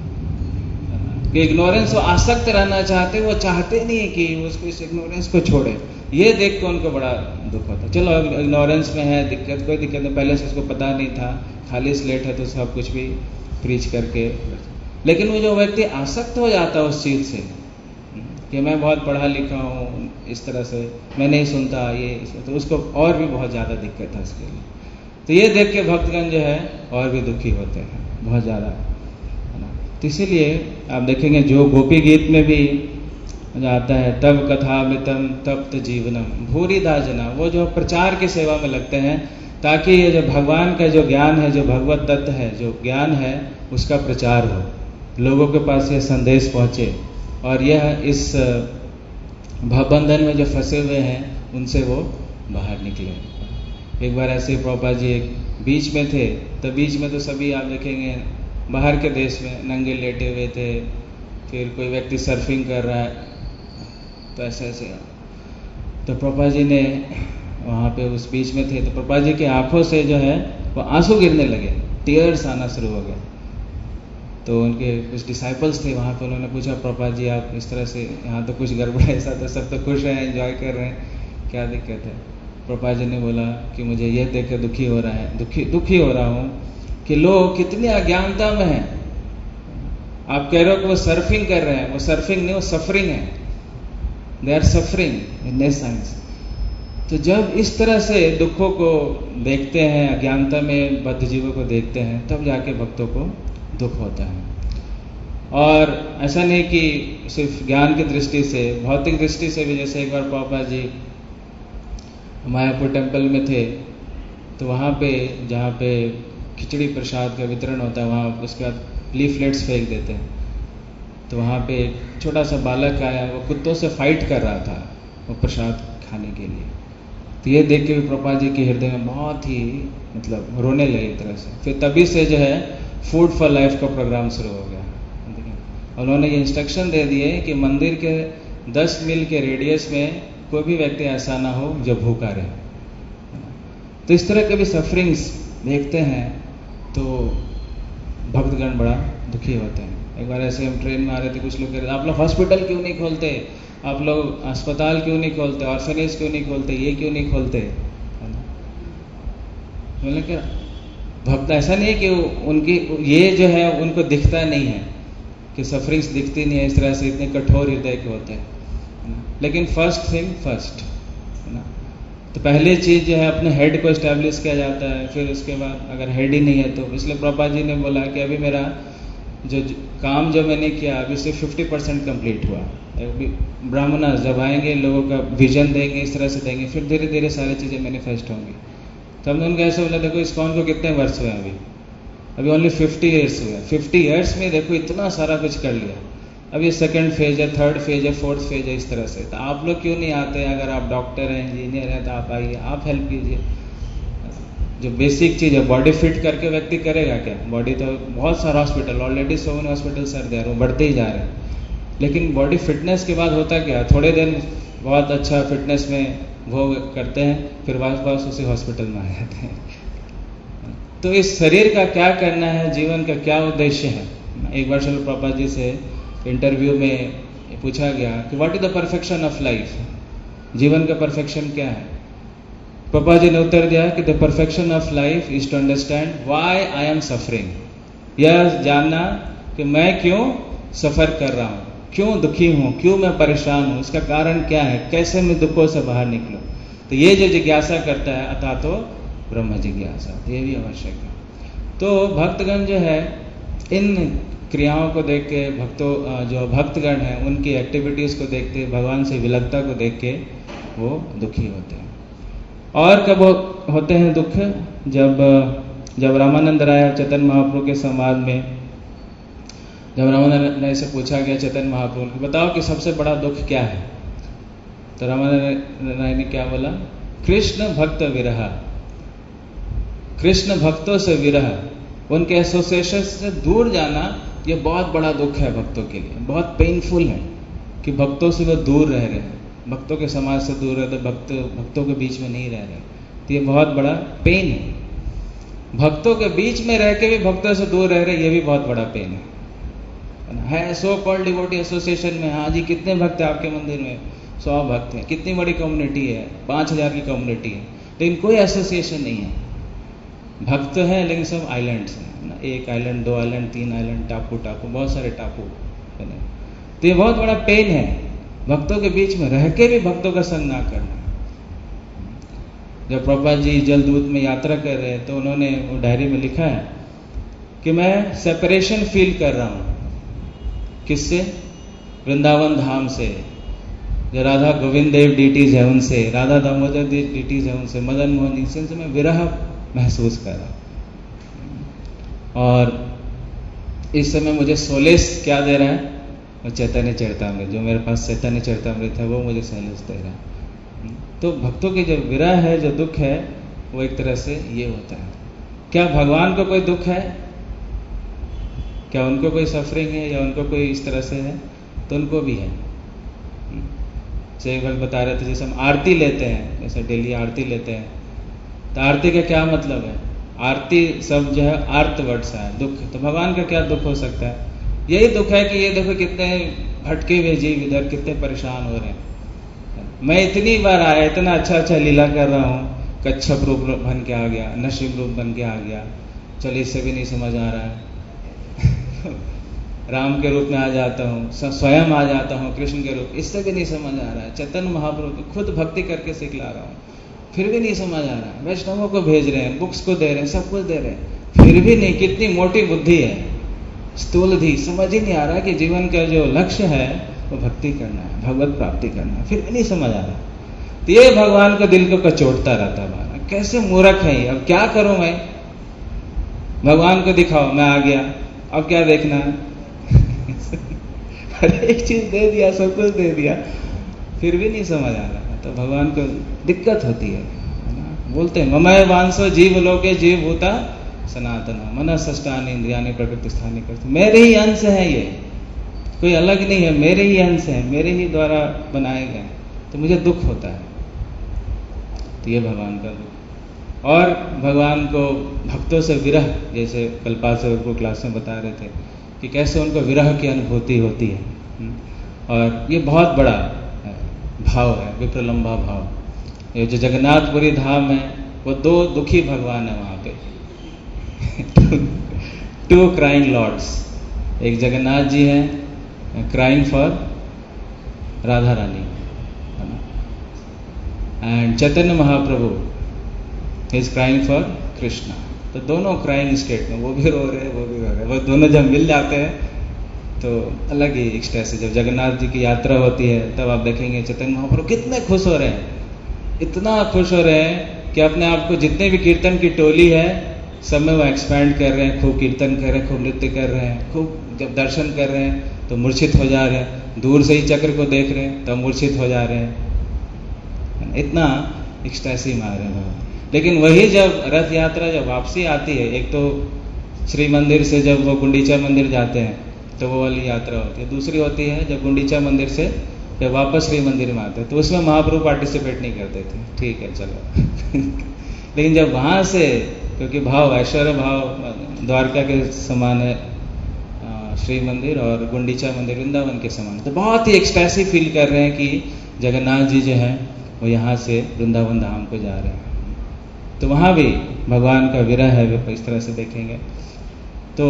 Ignorance वो आसक्त रहना चाहते, वो चाहते नहीं है कि उसको इस इग्नोरेंस को छोड़े। ये देख के उनको बड़ा दुख होता है। चलो इग्नोरेंस में है, दिक्कत कोई दिक्कत नहीं, पहले से उसको पता नहीं था, खाली स्लेट है तो सब कुछ भी प्रीच करके। लेकिन वो जो व्यक्ति आसक्त हो जाता है उस चीज़ से कि मैं बहुत पढ़ा लिखा हूँ, इस तरह से मैं नहीं सुनता ये, तो उसको और भी बहुत ज़्यादा दिक्कत है उसके लिए। तो ये देख के भक्तगण जो है और भी दुखी होते हैं बहुत ज़्यादा, है ना। तो इसीलिए आप देखेंगे जो गोपी गीत में भी जो आता है, तब कथामृतम तप्त जीवनम भूरिदा जना, वो जो प्रचार की सेवा में लगते हैं ताकि ये जो भगवान का जो ज्ञान है, जो भगवत तत्व है, जो ज्ञान है, उसका प्रचार हो, लोगों के पास ये संदेश पहुँचे और यह इस भवबंधन में जो फंसे हुए हैं उनसे वो बाहर निकले। एक बार ऐसे प्रभुपाद जी एक बीच में थे, तो बीच में तो सभी आप देखेंगे बाहर के देश में नंगे लेटे हुए थे, फिर कोई व्यक्ति सर्फिंग कर रहा है, तो ऐसे ऐसे। तो प्रभुपाद जी ने वहाँ पे उस बीच में थे, तो प्रभुपाद जी की आंखों से जो है वो आंसू गिरने लगे, टीयर्स आना शुरू हो गए। तो उनके कुछ डिसाइपल्स थे वहाँ पे, उन्होंने पूछा प्रभुपाद जी आप इस तरह से, यहाँ तो कुछ गड़बड़ है, ऐसा तो सब तो खुश हैं, एंजॉय कर रहे हैं, क्या दिक्कत है? प्रभुपाद जी ने बोला कि मुझे ये देख कर दुखी हो रहा है, दुखी हो रहा हूँ कि लोग कितनी अज्ञानता में हैं। आप कह रहे हो कि वो सर्फिंग कर रहे हैं, वो सर्फिंग नहीं, वो सफरिंग है, दे आर सफरिंग इन नेसेंस। तो जब इस तरह से दुखों को देखते हैं, अज्ञानता में बद्ध जीवों को देखते हैं, तब जाके भक्तों को दुख होता है। और ऐसा नहीं कि सिर्फ ज्ञान की दृष्टि से, भौतिक दृष्टि से भी। जैसे एक बार प्रभुपाद जी मायापुर टेम्पल में थे, तो वहाँ पे जहाँ पे खिचड़ी प्रसाद का वितरण होता है, वहाँ उसके बाद लीफलेट्स फेंक देते हैं। तो वहाँ पे एक छोटा सा बालक आया, वो कुत्तों से फाइट कर रहा था वो प्रसाद खाने के लिए। तो ये देख के भी प्रभुपाद जी के हृदय में बहुत ही मतलब रोने लगे एक तरह से। फिर तभी से जो है फूड फॉर लाइफ का प्रोग्राम शुरू हो गया। उन्होंने ये इंस्ट्रक्शन दे दिए कि मंदिर के 10 मील के रेडियस में कोई भी व्यक्ति ऐसा ना हो जो भूखा रहे। तो इस तरह के भी सफरिंग्स देखते हैं तो भक्तगण बड़ा दुखी होते हैं। एक बार ऐसे हम ट्रेन में आ रहे थे, कुछ लोग कह रहे थे आप लोग हॉस्पिटल क्यों नहीं खोलते, आप लोग अस्पताल क्यों नहीं खोलते, ऑर्फनेज क्यों नहीं खोलते, ये क्यों नहीं खोलते। बोले क्या भक्त, ऐसा नहीं कि उनकी ये जो है उनको दिखता नहीं है, कि सफरिंग्स दिखती नहीं है, इस तरह से इतने कठोर हृदय के होते हैं। लेकिन फर्स्ट थिंग फर्स्ट, है ना। तो पहली चीज़ जो है अपने हेड को इस्टेब्लिश किया जाता है, फिर उसके बाद अगर हेड ही नहीं है तो। इसलिए प्रभुपाद जी ने बोला कि अभी मेरा जो काम जो मैंने किया अभी सिर्फ 50% कंप्लीट हुआ। अभी ब्राह्मण जब आएंगे, लोगों का विजन देंगे, इस तरह से देंगे, फिर धीरे धीरे सारी चीज़ें मैनिफेस्ट होंगी। तो हमने उनको ऐसे बोला, देखो इस्कॉन को कितने वर्ष हुए, अभी ओनली 50 ईयर्स हुए। 50 ईयर्स में देखो इतना सारा कुछ कर लिया। अब ये सेकंड फेज है, थर्ड फेज है, फोर्थ फेज है, इस तरह से। तो आप लोग क्यों नहीं आते? अगर आप डॉक्टर हैं, इंजीनियर हैं, तो आप आइए, आप हेल्प कीजिए। जो बेसिक चीज़ है, बॉडी फिट करके व्यक्ति करेगा क्या? बॉडी तो बहुत सारा hospital, already so many hospitals are there, वो बढ़ते ही जा रहे हैं। लेकिन बॉडी फिटनेस के बाद होता क्या? थोड़े दिन बहुत अच्छा फिटनेस में भोग करते हैं, फिर वापस उसी हॉस्पिटल में आ जाते हैं। तो इस शरीर का क्या करना है, जीवन का क्या उद्देश्य है? एक बार श्रील प्रभुपाद जी से इंटरव्यू में पूछा गया कि what is the perfection of life, जीवन का परफेक्शन क्या है? प्रभुपाद जी ने उत्तर दिया कि the perfection of life is to understand why I am suffering, यह जानना कि मैं क्यों सफर कर रहा हूँ, क्यों दुखी हूँ, क्यों मैं परेशान हूँ, इसका कारण क्या है, कैसे मैं दुखों से बाहर निकलूँ। तो ये जो जिज्ञासा करता है, अतः तो ब्रह्म जिज्ञासा, ये भी आवश्यक है। तो भक्तगण जो है, इन क्रियाओं को देख के, जो भक्तगण हैं उनकी एक्टिविटीज़ को देखते, भगवान से विलगता को देख के वो दुखी होते हैं। और कब होते हैं दुख? जब रामानंद राय और चैतन्य महाप्रभु के संवाद में, जब रामानंद राय से पूछा गया चैतन्य महाप्रभु को, बताओ कि सबसे बड़ा दुख क्या है? तो रामानंद राय ने क्या बोला? कृष्ण भक्त विरह, कृष्ण भक्तों से विरह, उनके एसोसिएशन से दूर जाना, ये बहुत बड़ा दुख है भक्तों के लिए, बहुत पेनफुल है कि भक्तों से वो दूर रह रहे हैं, भक्तों के समाज से दूर रह रहे, भक्तों के बीच में नहीं रह रहे। तो ये बहुत बड़ा पेन है। भक्तों के बीच में रह के भी भक्तों से दूर रह रहे, ये भी बहुत बड़ा पेन है। सो कॉल्ड डिवोटी एसोसिएशन में, हाँ जी कितने भक्त हैं आपके मंदिर में? 100 भक्त हैं। कितनी बड़ी कम्युनिटी है? 5000 की कम्युनिटी है, लेकिन कोई एसोसिएशन नहीं है। भक्त हैं लेकिन सब आइलैंड्स हैं ना, 1 आइलैंड, 2 आइलैंड, 3 आइलैंड, टापू, बहुत सारे टापू बने। तो ये बहुत बड़ा पेन है, भक्तों के बीच में रह के भी भक्तों का संग ना करना। जब प्रभुपाद जी जलदूत में यात्रा कर रहे हैं, तो उन्होंने वो डायरी में लिखा है कि मैं सेपरेशन फील कर रहा हूँ। किससे? वृंदावन धाम से, जो राधा गोविंद देव डीटीज है उनसे, राधा दामोदर देव डीटीज है उनसे, मदन मोहन जी से, इनसे मैं विरह महसूस कर रहा हूँ। और इस समय मुझे सोलेस क्या दे रहा है? वो चैतन्य चरितामृत, जो मेरे पास चैतन्य चरितामृत है, वो मुझे सोलेस दे रहा है। तो भक्तों की जो विरह है, जो दुख है, वो एक तरह से ये होता है। क्या भगवान को कोई दुख है? क्या उनको कोई सफरिंग है, या उनको कोई इस तरह से है? तो उनको भी है। एक वक्त बता रहे थे, जैसे हम आरती लेते हैं, जैसे डेली आरती लेते हैं, तो आरती का क्या मतलब है? आरती सब जो है आर्त वर्ड से है, दुख। तो भगवान का क्या दुख हो सकता है? यही दुख है कि ये देखो कितने भटके हुए जीव इधर कितने परेशान हो रहे हैं। मैं इतनी बार आया, इतना अच्छा अच्छा लीला कर रहा हूँ, कच्छप रूप बन के आ गया, नरसिंह रूप बन के आ गया, चलो इससे भी नहीं समझ आ रहा है। राम के रूप में आ जाता हूँ, स्वयं आ जाता हूँ कृष्ण के रूप, इससे भी नहीं समझ आ रहा है। चैतन्य महाप्रभु को खुद भक्ति करके सिखला रहा हूँ, फिर भी नहीं समझ आ रहा है। वैष्णवों को भेज रहे हैं, बुक्स को दे रहे हैं, सब कुछ दे रहे हैं, फिर भी नहीं। कितनी मोटी बुद्धि है, स्थूल धी, समझ ही नहीं आ रहा कि जीवन का जो लक्ष्य है वो भक्ति करना है, भगवत प्राप्ति करना है, फिर भी नहीं समझ आ रहा। तो ये भगवान को दिल को कचोटता रहता है, कैसे मूर्ख है ये, अब क्या करूं मैं? भगवान को दिखाओ मैं आ गया, अब क्या देखना है? हर एक चीज दे दिया, सब कुछ दे दिया, फिर भी नहीं समझ आ रहा। तो भगवान को दिक्कत होती है ना? बोलते हैं ममय वांसो जीव लोके जीव भूता सनातना मन षष्ठानि इंद्रियानि प्रकृति स्थानी करते, मेरे ही अंश है, ये कोई अलग नहीं है, मेरे ही अंश है, मेरे ही द्वारा बनाए गए, तो मुझे दुख होता है। तो ये भगवान का दुख। और भगवान को भक्तों से विरह, जैसे कल्पाल से क्लास में बता रहे थे कि कैसे उनको विरह की अनुभूति होती है। और ये बहुत बड़ा भाव है, विप्रलंबा भाव। ये जो जगन्नाथपुरी धाम है, वो 2 दुखी भगवान है वहाँ पे। 2 क्राइंग लॉर्ड्स, एक जगन्नाथ जी हैं crying for Radha Rani, and Chaitanya Mahaprabhu is crying for Krishna. तो दोनों क्राइंग स्टेट में, वो भी रो रहे हैं, वो भी रो रहे हैं। वो दोनों जब मिल जाते हैं तो अलग ही एक्सटेस है। जब जगन्नाथ जी की यात्रा होती है, तब आप देखेंगे चैतन्य महाप्रभु कितने खुश हो रहे हैं, इतना खुश हो रहे हैं कि अपने आप को, जितने भी कीर्तन की टोली है, सब में वो एक्सपैंड कर रहे हैं, खूब कीर्तन कर रहे हैं, खूब नृत्य कर रहे हैं, खूब जब दर्शन कर रहे हैं, तो मूर्छित हो जा रहे हैं, दूर से ही चक्र को देख रहे हैं तो मूर्छित हो जा रहे हैं, इतना एक्सटेसी में आ रहे हैं। लेकिन वही जब रथ यात्रा जब वापसी आती है, एक तो श्री मंदिर से जब वो गुंडीचा मंदिर जाते हैं तो वो वाली यात्रा होती है, दूसरी होती है जब गुंडीचा मंदिर से जब वापस श्री मंदिर में आते हैं, तो उसमें महाप्रभु पार्टिसिपेट नहीं करते थे, ठीक है चलो लेकिन जब वहाँ से, क्योंकि भाव ऐश्वर्य भाव द्वारका के समान है श्री मंदिर और गुंडीचा मंदिर वृंदावन के समान, तो बहुत ही एक्सटेसी फील कर रहे हैं कि जगन्नाथ जी जो हैं वो यहाँ से वृंदावन धाम को जा रहे हैं। तो वहाँ भी भगवान का विरह है, वे इस तरह से देखेंगे। तो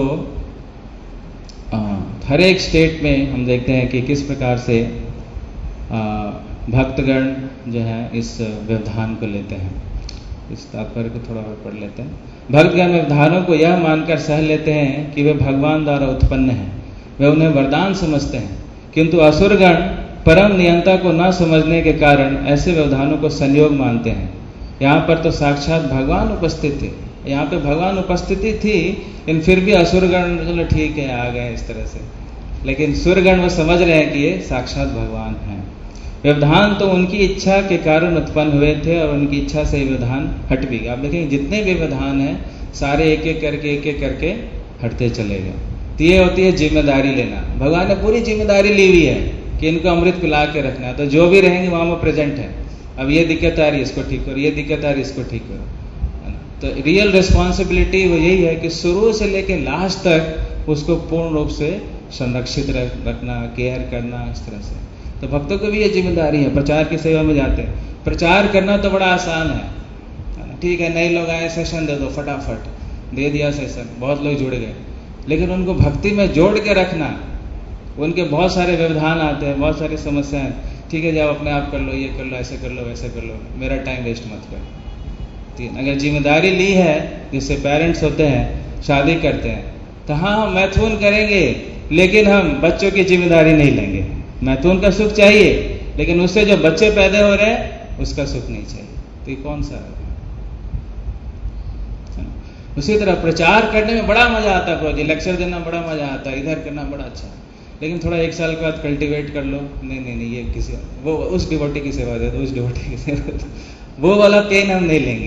हर एक स्टेट में हम देखते हैं कि किस प्रकार से भक्तगण जो है इस व्यवधान को लेते हैं। इस तात्पर्य को थोड़ा और पढ़ लेते हैं। भक्तगण व्यवधानों को यह मानकर सह लेते हैं कि वे भगवान द्वारा उत्पन्न हैं, वे उन्हें वरदान समझते हैं, किंतु असुरगण परम नियंता को न समझने के कारण ऐसे व्यवधानों को संयोग मानते हैं। यहाँ पर तो साक्षात भगवान उपस्थित थे, यहाँ पे भगवान उपस्थिति थी, लेकिन फिर भी असुरगण चलो ठीक है आ गए इस तरह से, लेकिन सुरगण वो समझ रहे हैं कि ये साक्षात भगवान हैं। व्यवधान तो उनकी इच्छा के कारण उत्पन्न हुए थे और उनकी इच्छा से व्यवधान हट भी गए। आप देखेंगे जितने भी व्यवधान हैं सारे एक एक करके हटते चले गए। तो ये होती है जिम्मेदारी लेना। भगवान ने पूरी जिम्मेदारी ली हुई है कि इनको अमृत पिला के रखना है, तो जो भी रहेंगे वहाँ वो प्रेजेंट है। अब ये दिक्कत आ रही है इसको ठीक करो, ये दिक्कत आ रही है इसको ठीक करो। तो रियल रिस्पॉन्सिबिलिटी वो यही है कि शुरू से लेकर लास्ट तक उसको पूर्ण रूप से संरक्षित रखना, केयर करना, इस तरह से। तो भक्तों को भी ये जिम्मेदारी है। प्रचार की सेवा में जाते हैं, प्रचार करना तो बड़ा आसान है, ठीक है नए लोग आए सेशन दे दो, फटाफट दे दिया सेशन, बहुत लोग जुड़ गए, लेकिन उनको भक्ति में जोड़ के रखना। उनके बहुत सारे व्यवधान आते हैं, बहुत सारी समस्याएं, ठीक है जब अपने आप कर लो, ये कर लो, ऐसे कर लो, वैसे कर लो, मेरा टाइम वेस्ट मत कर। ठीक है, अगर जिम्मेदारी ली है, जिससे पेरेंट्स होते हैं शादी करते हैं, तो हाँ हम मैथुन करेंगे, लेकिन हम बच्चों की जिम्मेदारी नहीं लेंगे। मैथुन का सुख चाहिए, लेकिन उससे जो बच्चे पैदा हो रहे हैं उसका सुख नहीं चाहिए। तो ये कौन सा है? उसी तरह प्रचार करने में बड़ा मजा आता है, लेक्चर देना बड़ा मजा आता है, इधर करना बड़ा अच्छा, लेकिन थोड़ा एक साल के बाद कल्टीवेट कर लो, नहीं ये किसी वो उस डिवोटी की सेवा दे दो, उस डिवोटी की सेवा दे दो, वो वाला पेन हम नहीं लेंगे।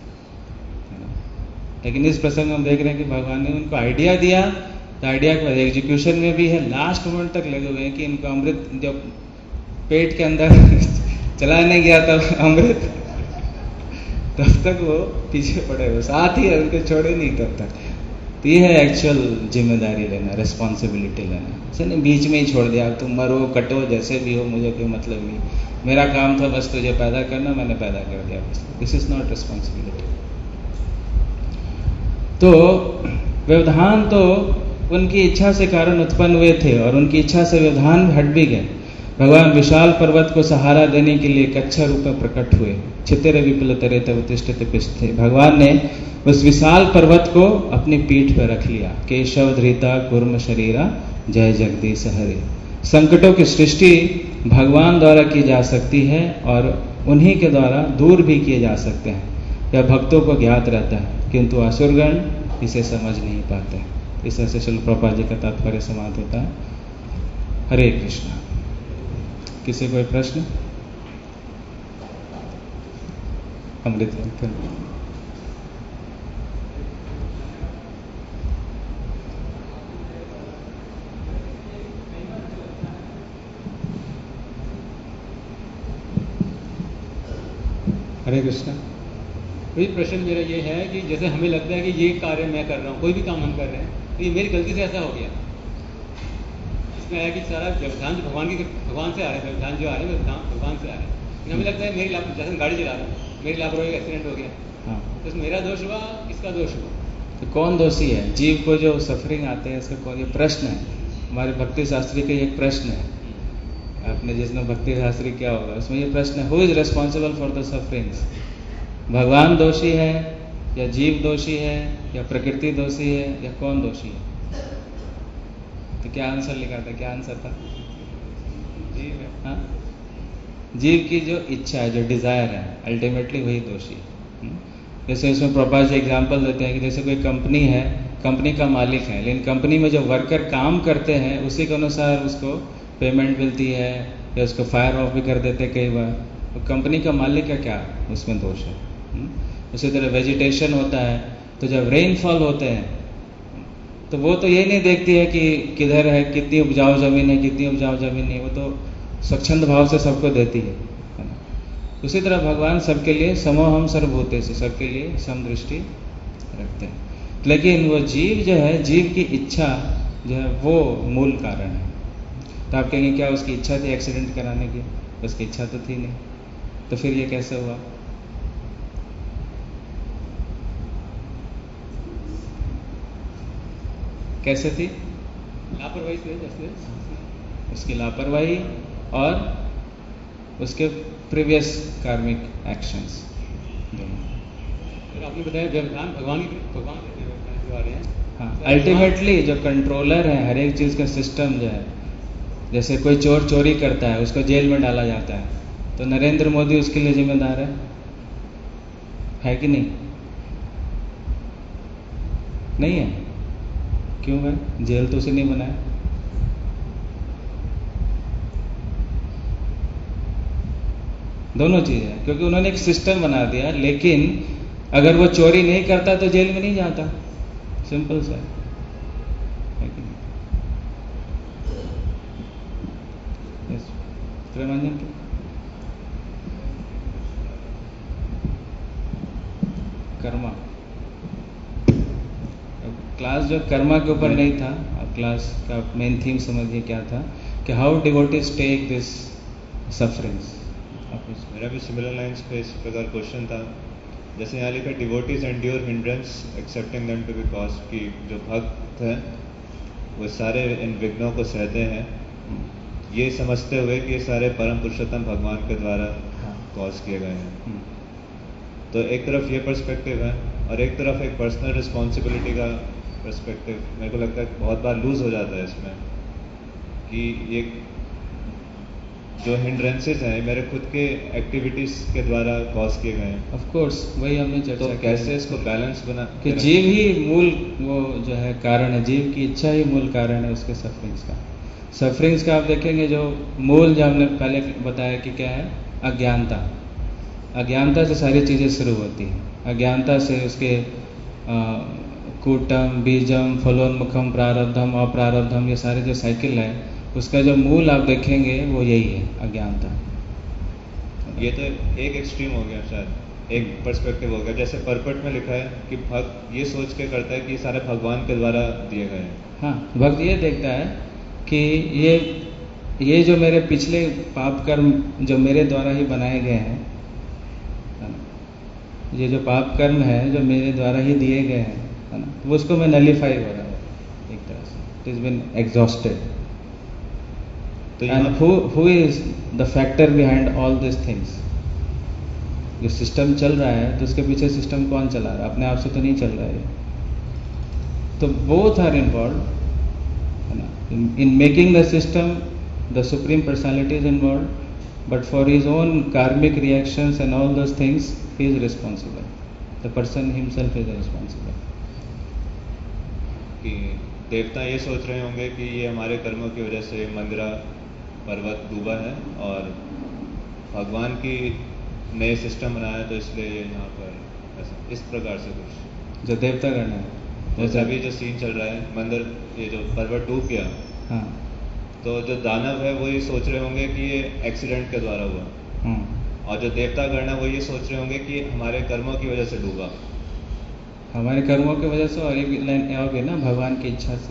लेकिन इस प्रसंग में हम देख रहे हैं कि भगवान ने उनको आइडिया दिया, तो आइडिया के बाद एग्जीक्यूशन में भी है, लास्ट मोमेंट तक लगे हुए हैं कि इनको अमृत जब पेट के अंदर चला नहीं गया तब अमृत, तब तक वो पीछे पड़े हुए, साथ ही उनको छोड़े नहीं तब तक। तो ये है एक्चुअल जिम्मेदारी लेना, रिस्पॉन्सिबिलिटी लेना। नहीं बीच में ही छोड़ दिया, तुम मरो कटो जैसे भी हो, मुझे कोई मतलब नहीं, मेरा काम था बस तुझे पैदा करना, मैंने पैदा कर दिया बस। This is not responsibility. तो व्यवधान तो उनकी इच्छा से कारण उत्पन्न हुए थे और उनकी इच्छा से व्यवधान हट भी गए। भगवान विशाल पर्वत को सहारा देने के लिए कच्छ रूप में प्रकट हुए। छितेरे विपुल तरे तव तिष्ठते पिष्ठे। भगवान ने उस विशाल पर्वत को अपनी पीठ पर रख लिया। केशव धृता कुर्म शरीरा जय जगदीश हरे। संकटों की सृष्टि भगवान द्वारा की जा सकती है और उन्हीं के द्वारा दूर भी किए जा सकते हैं, यह भक्तों को ज्ञात रहता है, किंतु असुरगण इसे समझ नहीं पाते। इस तरह से श्रील प्रभुपाद जी का तात्पर्य समाप्त होता है। हरे कृष्णा। किसी कोई प्रश्न? अमृत हरे कृष्णा। वही प्रश्न मेरा ये है कि जैसे हमें लगता है कि ये कार्य मैं कर रहा हूँ, कोई भी काम हम कर रहे हैं, तो ये मेरी गलती से ऐसा हो गया। इसमें है कि सारा व्यवधान जो भगवान से आ रहे हैं, व्यवधान जो आ रहे हैं भगवान से आ रहे हैं, लेकिन हमें लगता है मेरी जैसे गाड़ी चला रहा हूँ, मेरी लापरवाही का एक्सीडेंट हो गया, हाँ, तो मेरा दोष हुआ, किसका दोष हुआ? तो कौन दोषी है? जीव को जो सफरिंग आते हैं इसका कौन? ये प्रश्न है हमारे भक्ति शास्त्री का, एक प्रश्न है। आपने जिसमें भक्ति शास्त्री क्या होगा उसमें ये प्रश्न है, who is responsible for the sufferings? भगवान दोषी है या जीव दोषी है या प्रकृति दोषी है या कौन दोषी है? तो क्या आंसर लिखा था? क्या आंसर था? जीव है। हाँ, जीव की जो इच्छा है, जो डिजायर है, अल्टीमेटली वही दोषी है। जैसे इसमें प्रभुपाद जी एग्जाम्पल देते हैं कि जैसे कोई कंपनी है, कंपनी का मालिक है, लेकिन कंपनी में जो वर्कर काम करते हैं उसी के अनुसार उसको पेमेंट मिलती है, या उसको फायर ऑफ भी कर देते हैं कई बार। तो कंपनी का मालिक का क्या उसमें दोष है? उसी तरह वेजिटेशन होता है, तो जब रेनफॉल होते हैं तो वो तो ये नहीं देखती है कि किधर है, कितनी उपजाऊ जमीन है, कितनी उपजाऊ जमीन नहीं, वो तो स्वच्छंद भाव से सबको देती है ना। उसी तरह भगवान सबके लिए समोहम सर्वभूते से, सबके लिए समदृष्टि रखते हैं। लेकिन वो जीव जो है, जीव की इच्छा जो है वो मूल कारण है। तो आप कहेंगे क्या उसकी इच्छा थी एक्सीडेंट कराने की? उसकी इच्छा तो थी नहीं, तो फिर ये कैसे हुआ? कैसे थी? लापरवाही से, जैसे उसकी लापरवाही और उसके प्रीवियस कार्मिक एक्शंस दोनों। फिर आपने बताया व्यवधान भगवान के द्वारा है। हाँ, अल्टीमेटली जो कंट्रोलर है हर एक चीज़ का सिस्टम जो है, जैसे कोई चोर चोरी करता है उसको जेल में डाला जाता है, तो नरेंद्र मोदी उसके लिए जिम्मेदार है कि नहीं? नहीं है। क्यों है? जेल तो उसे नहीं बनाया। दोनों चीज़ है, क्योंकि उन्होंने एक सिस्टम बना दिया। लेकिन अगर वो चोरी नहीं करता तो जेल में नहीं जाता, सिंपल सा है कि नहीं? यस, प्रेमानंद कर्मा क्लास जो कर्मा के ऊपर नहीं था, क्लास का मेन थीम समझिए क्या था कि how devotees take this sufferings. मेरा भी सिमिलर लाइंस पे इस प्रकार क्वेश्चन था। जैसे यहाँ लिखा devotees endure hindrance accepting them to be cause, कि जो भक्त हैं वो सारे इन विघ्नों को सहते हैं, ये समझते हुए कि ये सारे परम पुरुषोत्तम भगवान के द्वारा कॉज किए गए हैं। तो एक तरफ ये पर्सपेक्टिव है और एक तरफ एक पर्सनल रिस्पॉन्सिबिलिटी का पर्सपेक्टिव मेरे को लगता है बहुत बार लूज हो जाता है इसमें, कि ये जो हिंड्रेंसेस हैं मेरे खुद के एक्टिविटीज के द्वारा कॉज किए गए हैं। ऑफ कोर्स वही हमने चर्चा तो कैसे इसको बैलेंस बना कि जीव ही मूल वो जो है कारण है, जीव की इच्छा ही मूल कारण है उसके सफरिंग्स का। सफरिंग्स का आप देखेंगे जो मूल जो हमने पहले बताया कि क्या है, अज्ञानता। अज्ञानता से सारी चीज़ें शुरू होती हैं। अज्ञानता से उसके कूटम बीजम फलोन्मुखम प्रारब्धम अप्रारब्धम, ये सारे जो साइकिल है उसका जो मूल आप देखेंगे वो यही है, अज्ञानता। ये तो एक एक्सट्रीम हो गया, शायद एक पर्सपेक्टिव हो गया। जैसे परपट में लिखा है कि भक्त ये सोच के करता है कि ये सारे भगवान के द्वारा दिए गए हैं। हाँ, भक्त ये देखता है कि ये जो मेरे पिछले पाप कर्म जो मेरे द्वारा ही बनाए गए हैं, ये जो पाप कर्म है जो मेरे द्वारा ही दिए गए हैं, है ना, वो उसको मैं नलीफाई हो रहा है एक तरह से। It is been exhausted. And who is the factor behind all this things? जो सिस्टम चल रहा है तो उसके पीछे सिस्टम कौन चला रहा है? अपने आप से तो नहीं चल रहा है। तो बोथ आर इन्वॉल्व, है ना, in making the system. The supreme personality is involve, but for his own karmic reactions and all those things he is responsible. The person himself is responsible. कि देवता ये सोच रहे होंगे कि ये हमारे कर्मों की वजह से मंदिरा पर्वत डूबा है और भगवान की नए सिस्टम बनाया तो इसलिए ये यहाँ पर ऐसा इस प्रकार से कुछ जो देवता करना है, जैसे अभी जो सीन चल रहा है मंदिर, ये जो पर्वत डूब गया, हाँ, तो जो दानव है वो ये सोच रहे होंगे कि ये एक्सीडेंट के द्वारा हुआ, और जो देवता गण है वो ये सोच रहे होंगे कि हमारे कर्मों की वजह से डूबा। हमारे कर्मों की वजह से, और एक लाइन आओगे ना, भगवान की इच्छा से।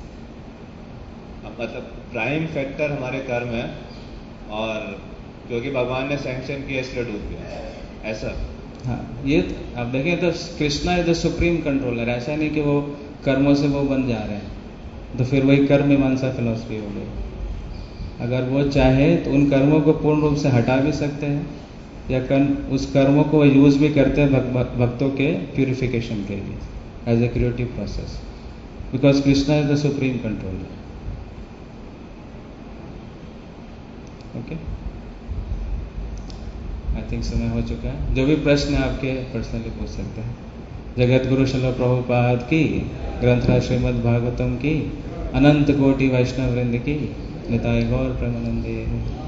मतलब प्राइम फैक्टर हमारे कर्म है और क्योंकि भगवान ने सैंक्शन किया इसलिए डूब गया, ऐसा। हाँ, ये आप देखें तो Krishna is the supreme controller. ऐसा नहीं कि वो कर्मों से वो बन जा रहे हैं, तो फिर वही कर्म मीमांसा फिलॉसफी हो गई। अगर वो चाहे तो उन कर्मों को पूर्ण रूप से हटा भी सकते हैं, या उस कर्मों को यूज भी करते हैं भक्तों के प्यूरिफिकेशन के लिए as a creative process, because Krishna is the supreme controller. Okay, think समय हो चुका है। जो भी प्रश्न है आपके पर्सनली पूछ सकते हैं। जगत गुरु श्रील प्रभुपाद की, ग्रंथराज श्रीमद् भागवतम की, अनंत कोटि वैष्णव वृंद की, निताय गौर प्रेमानंदे।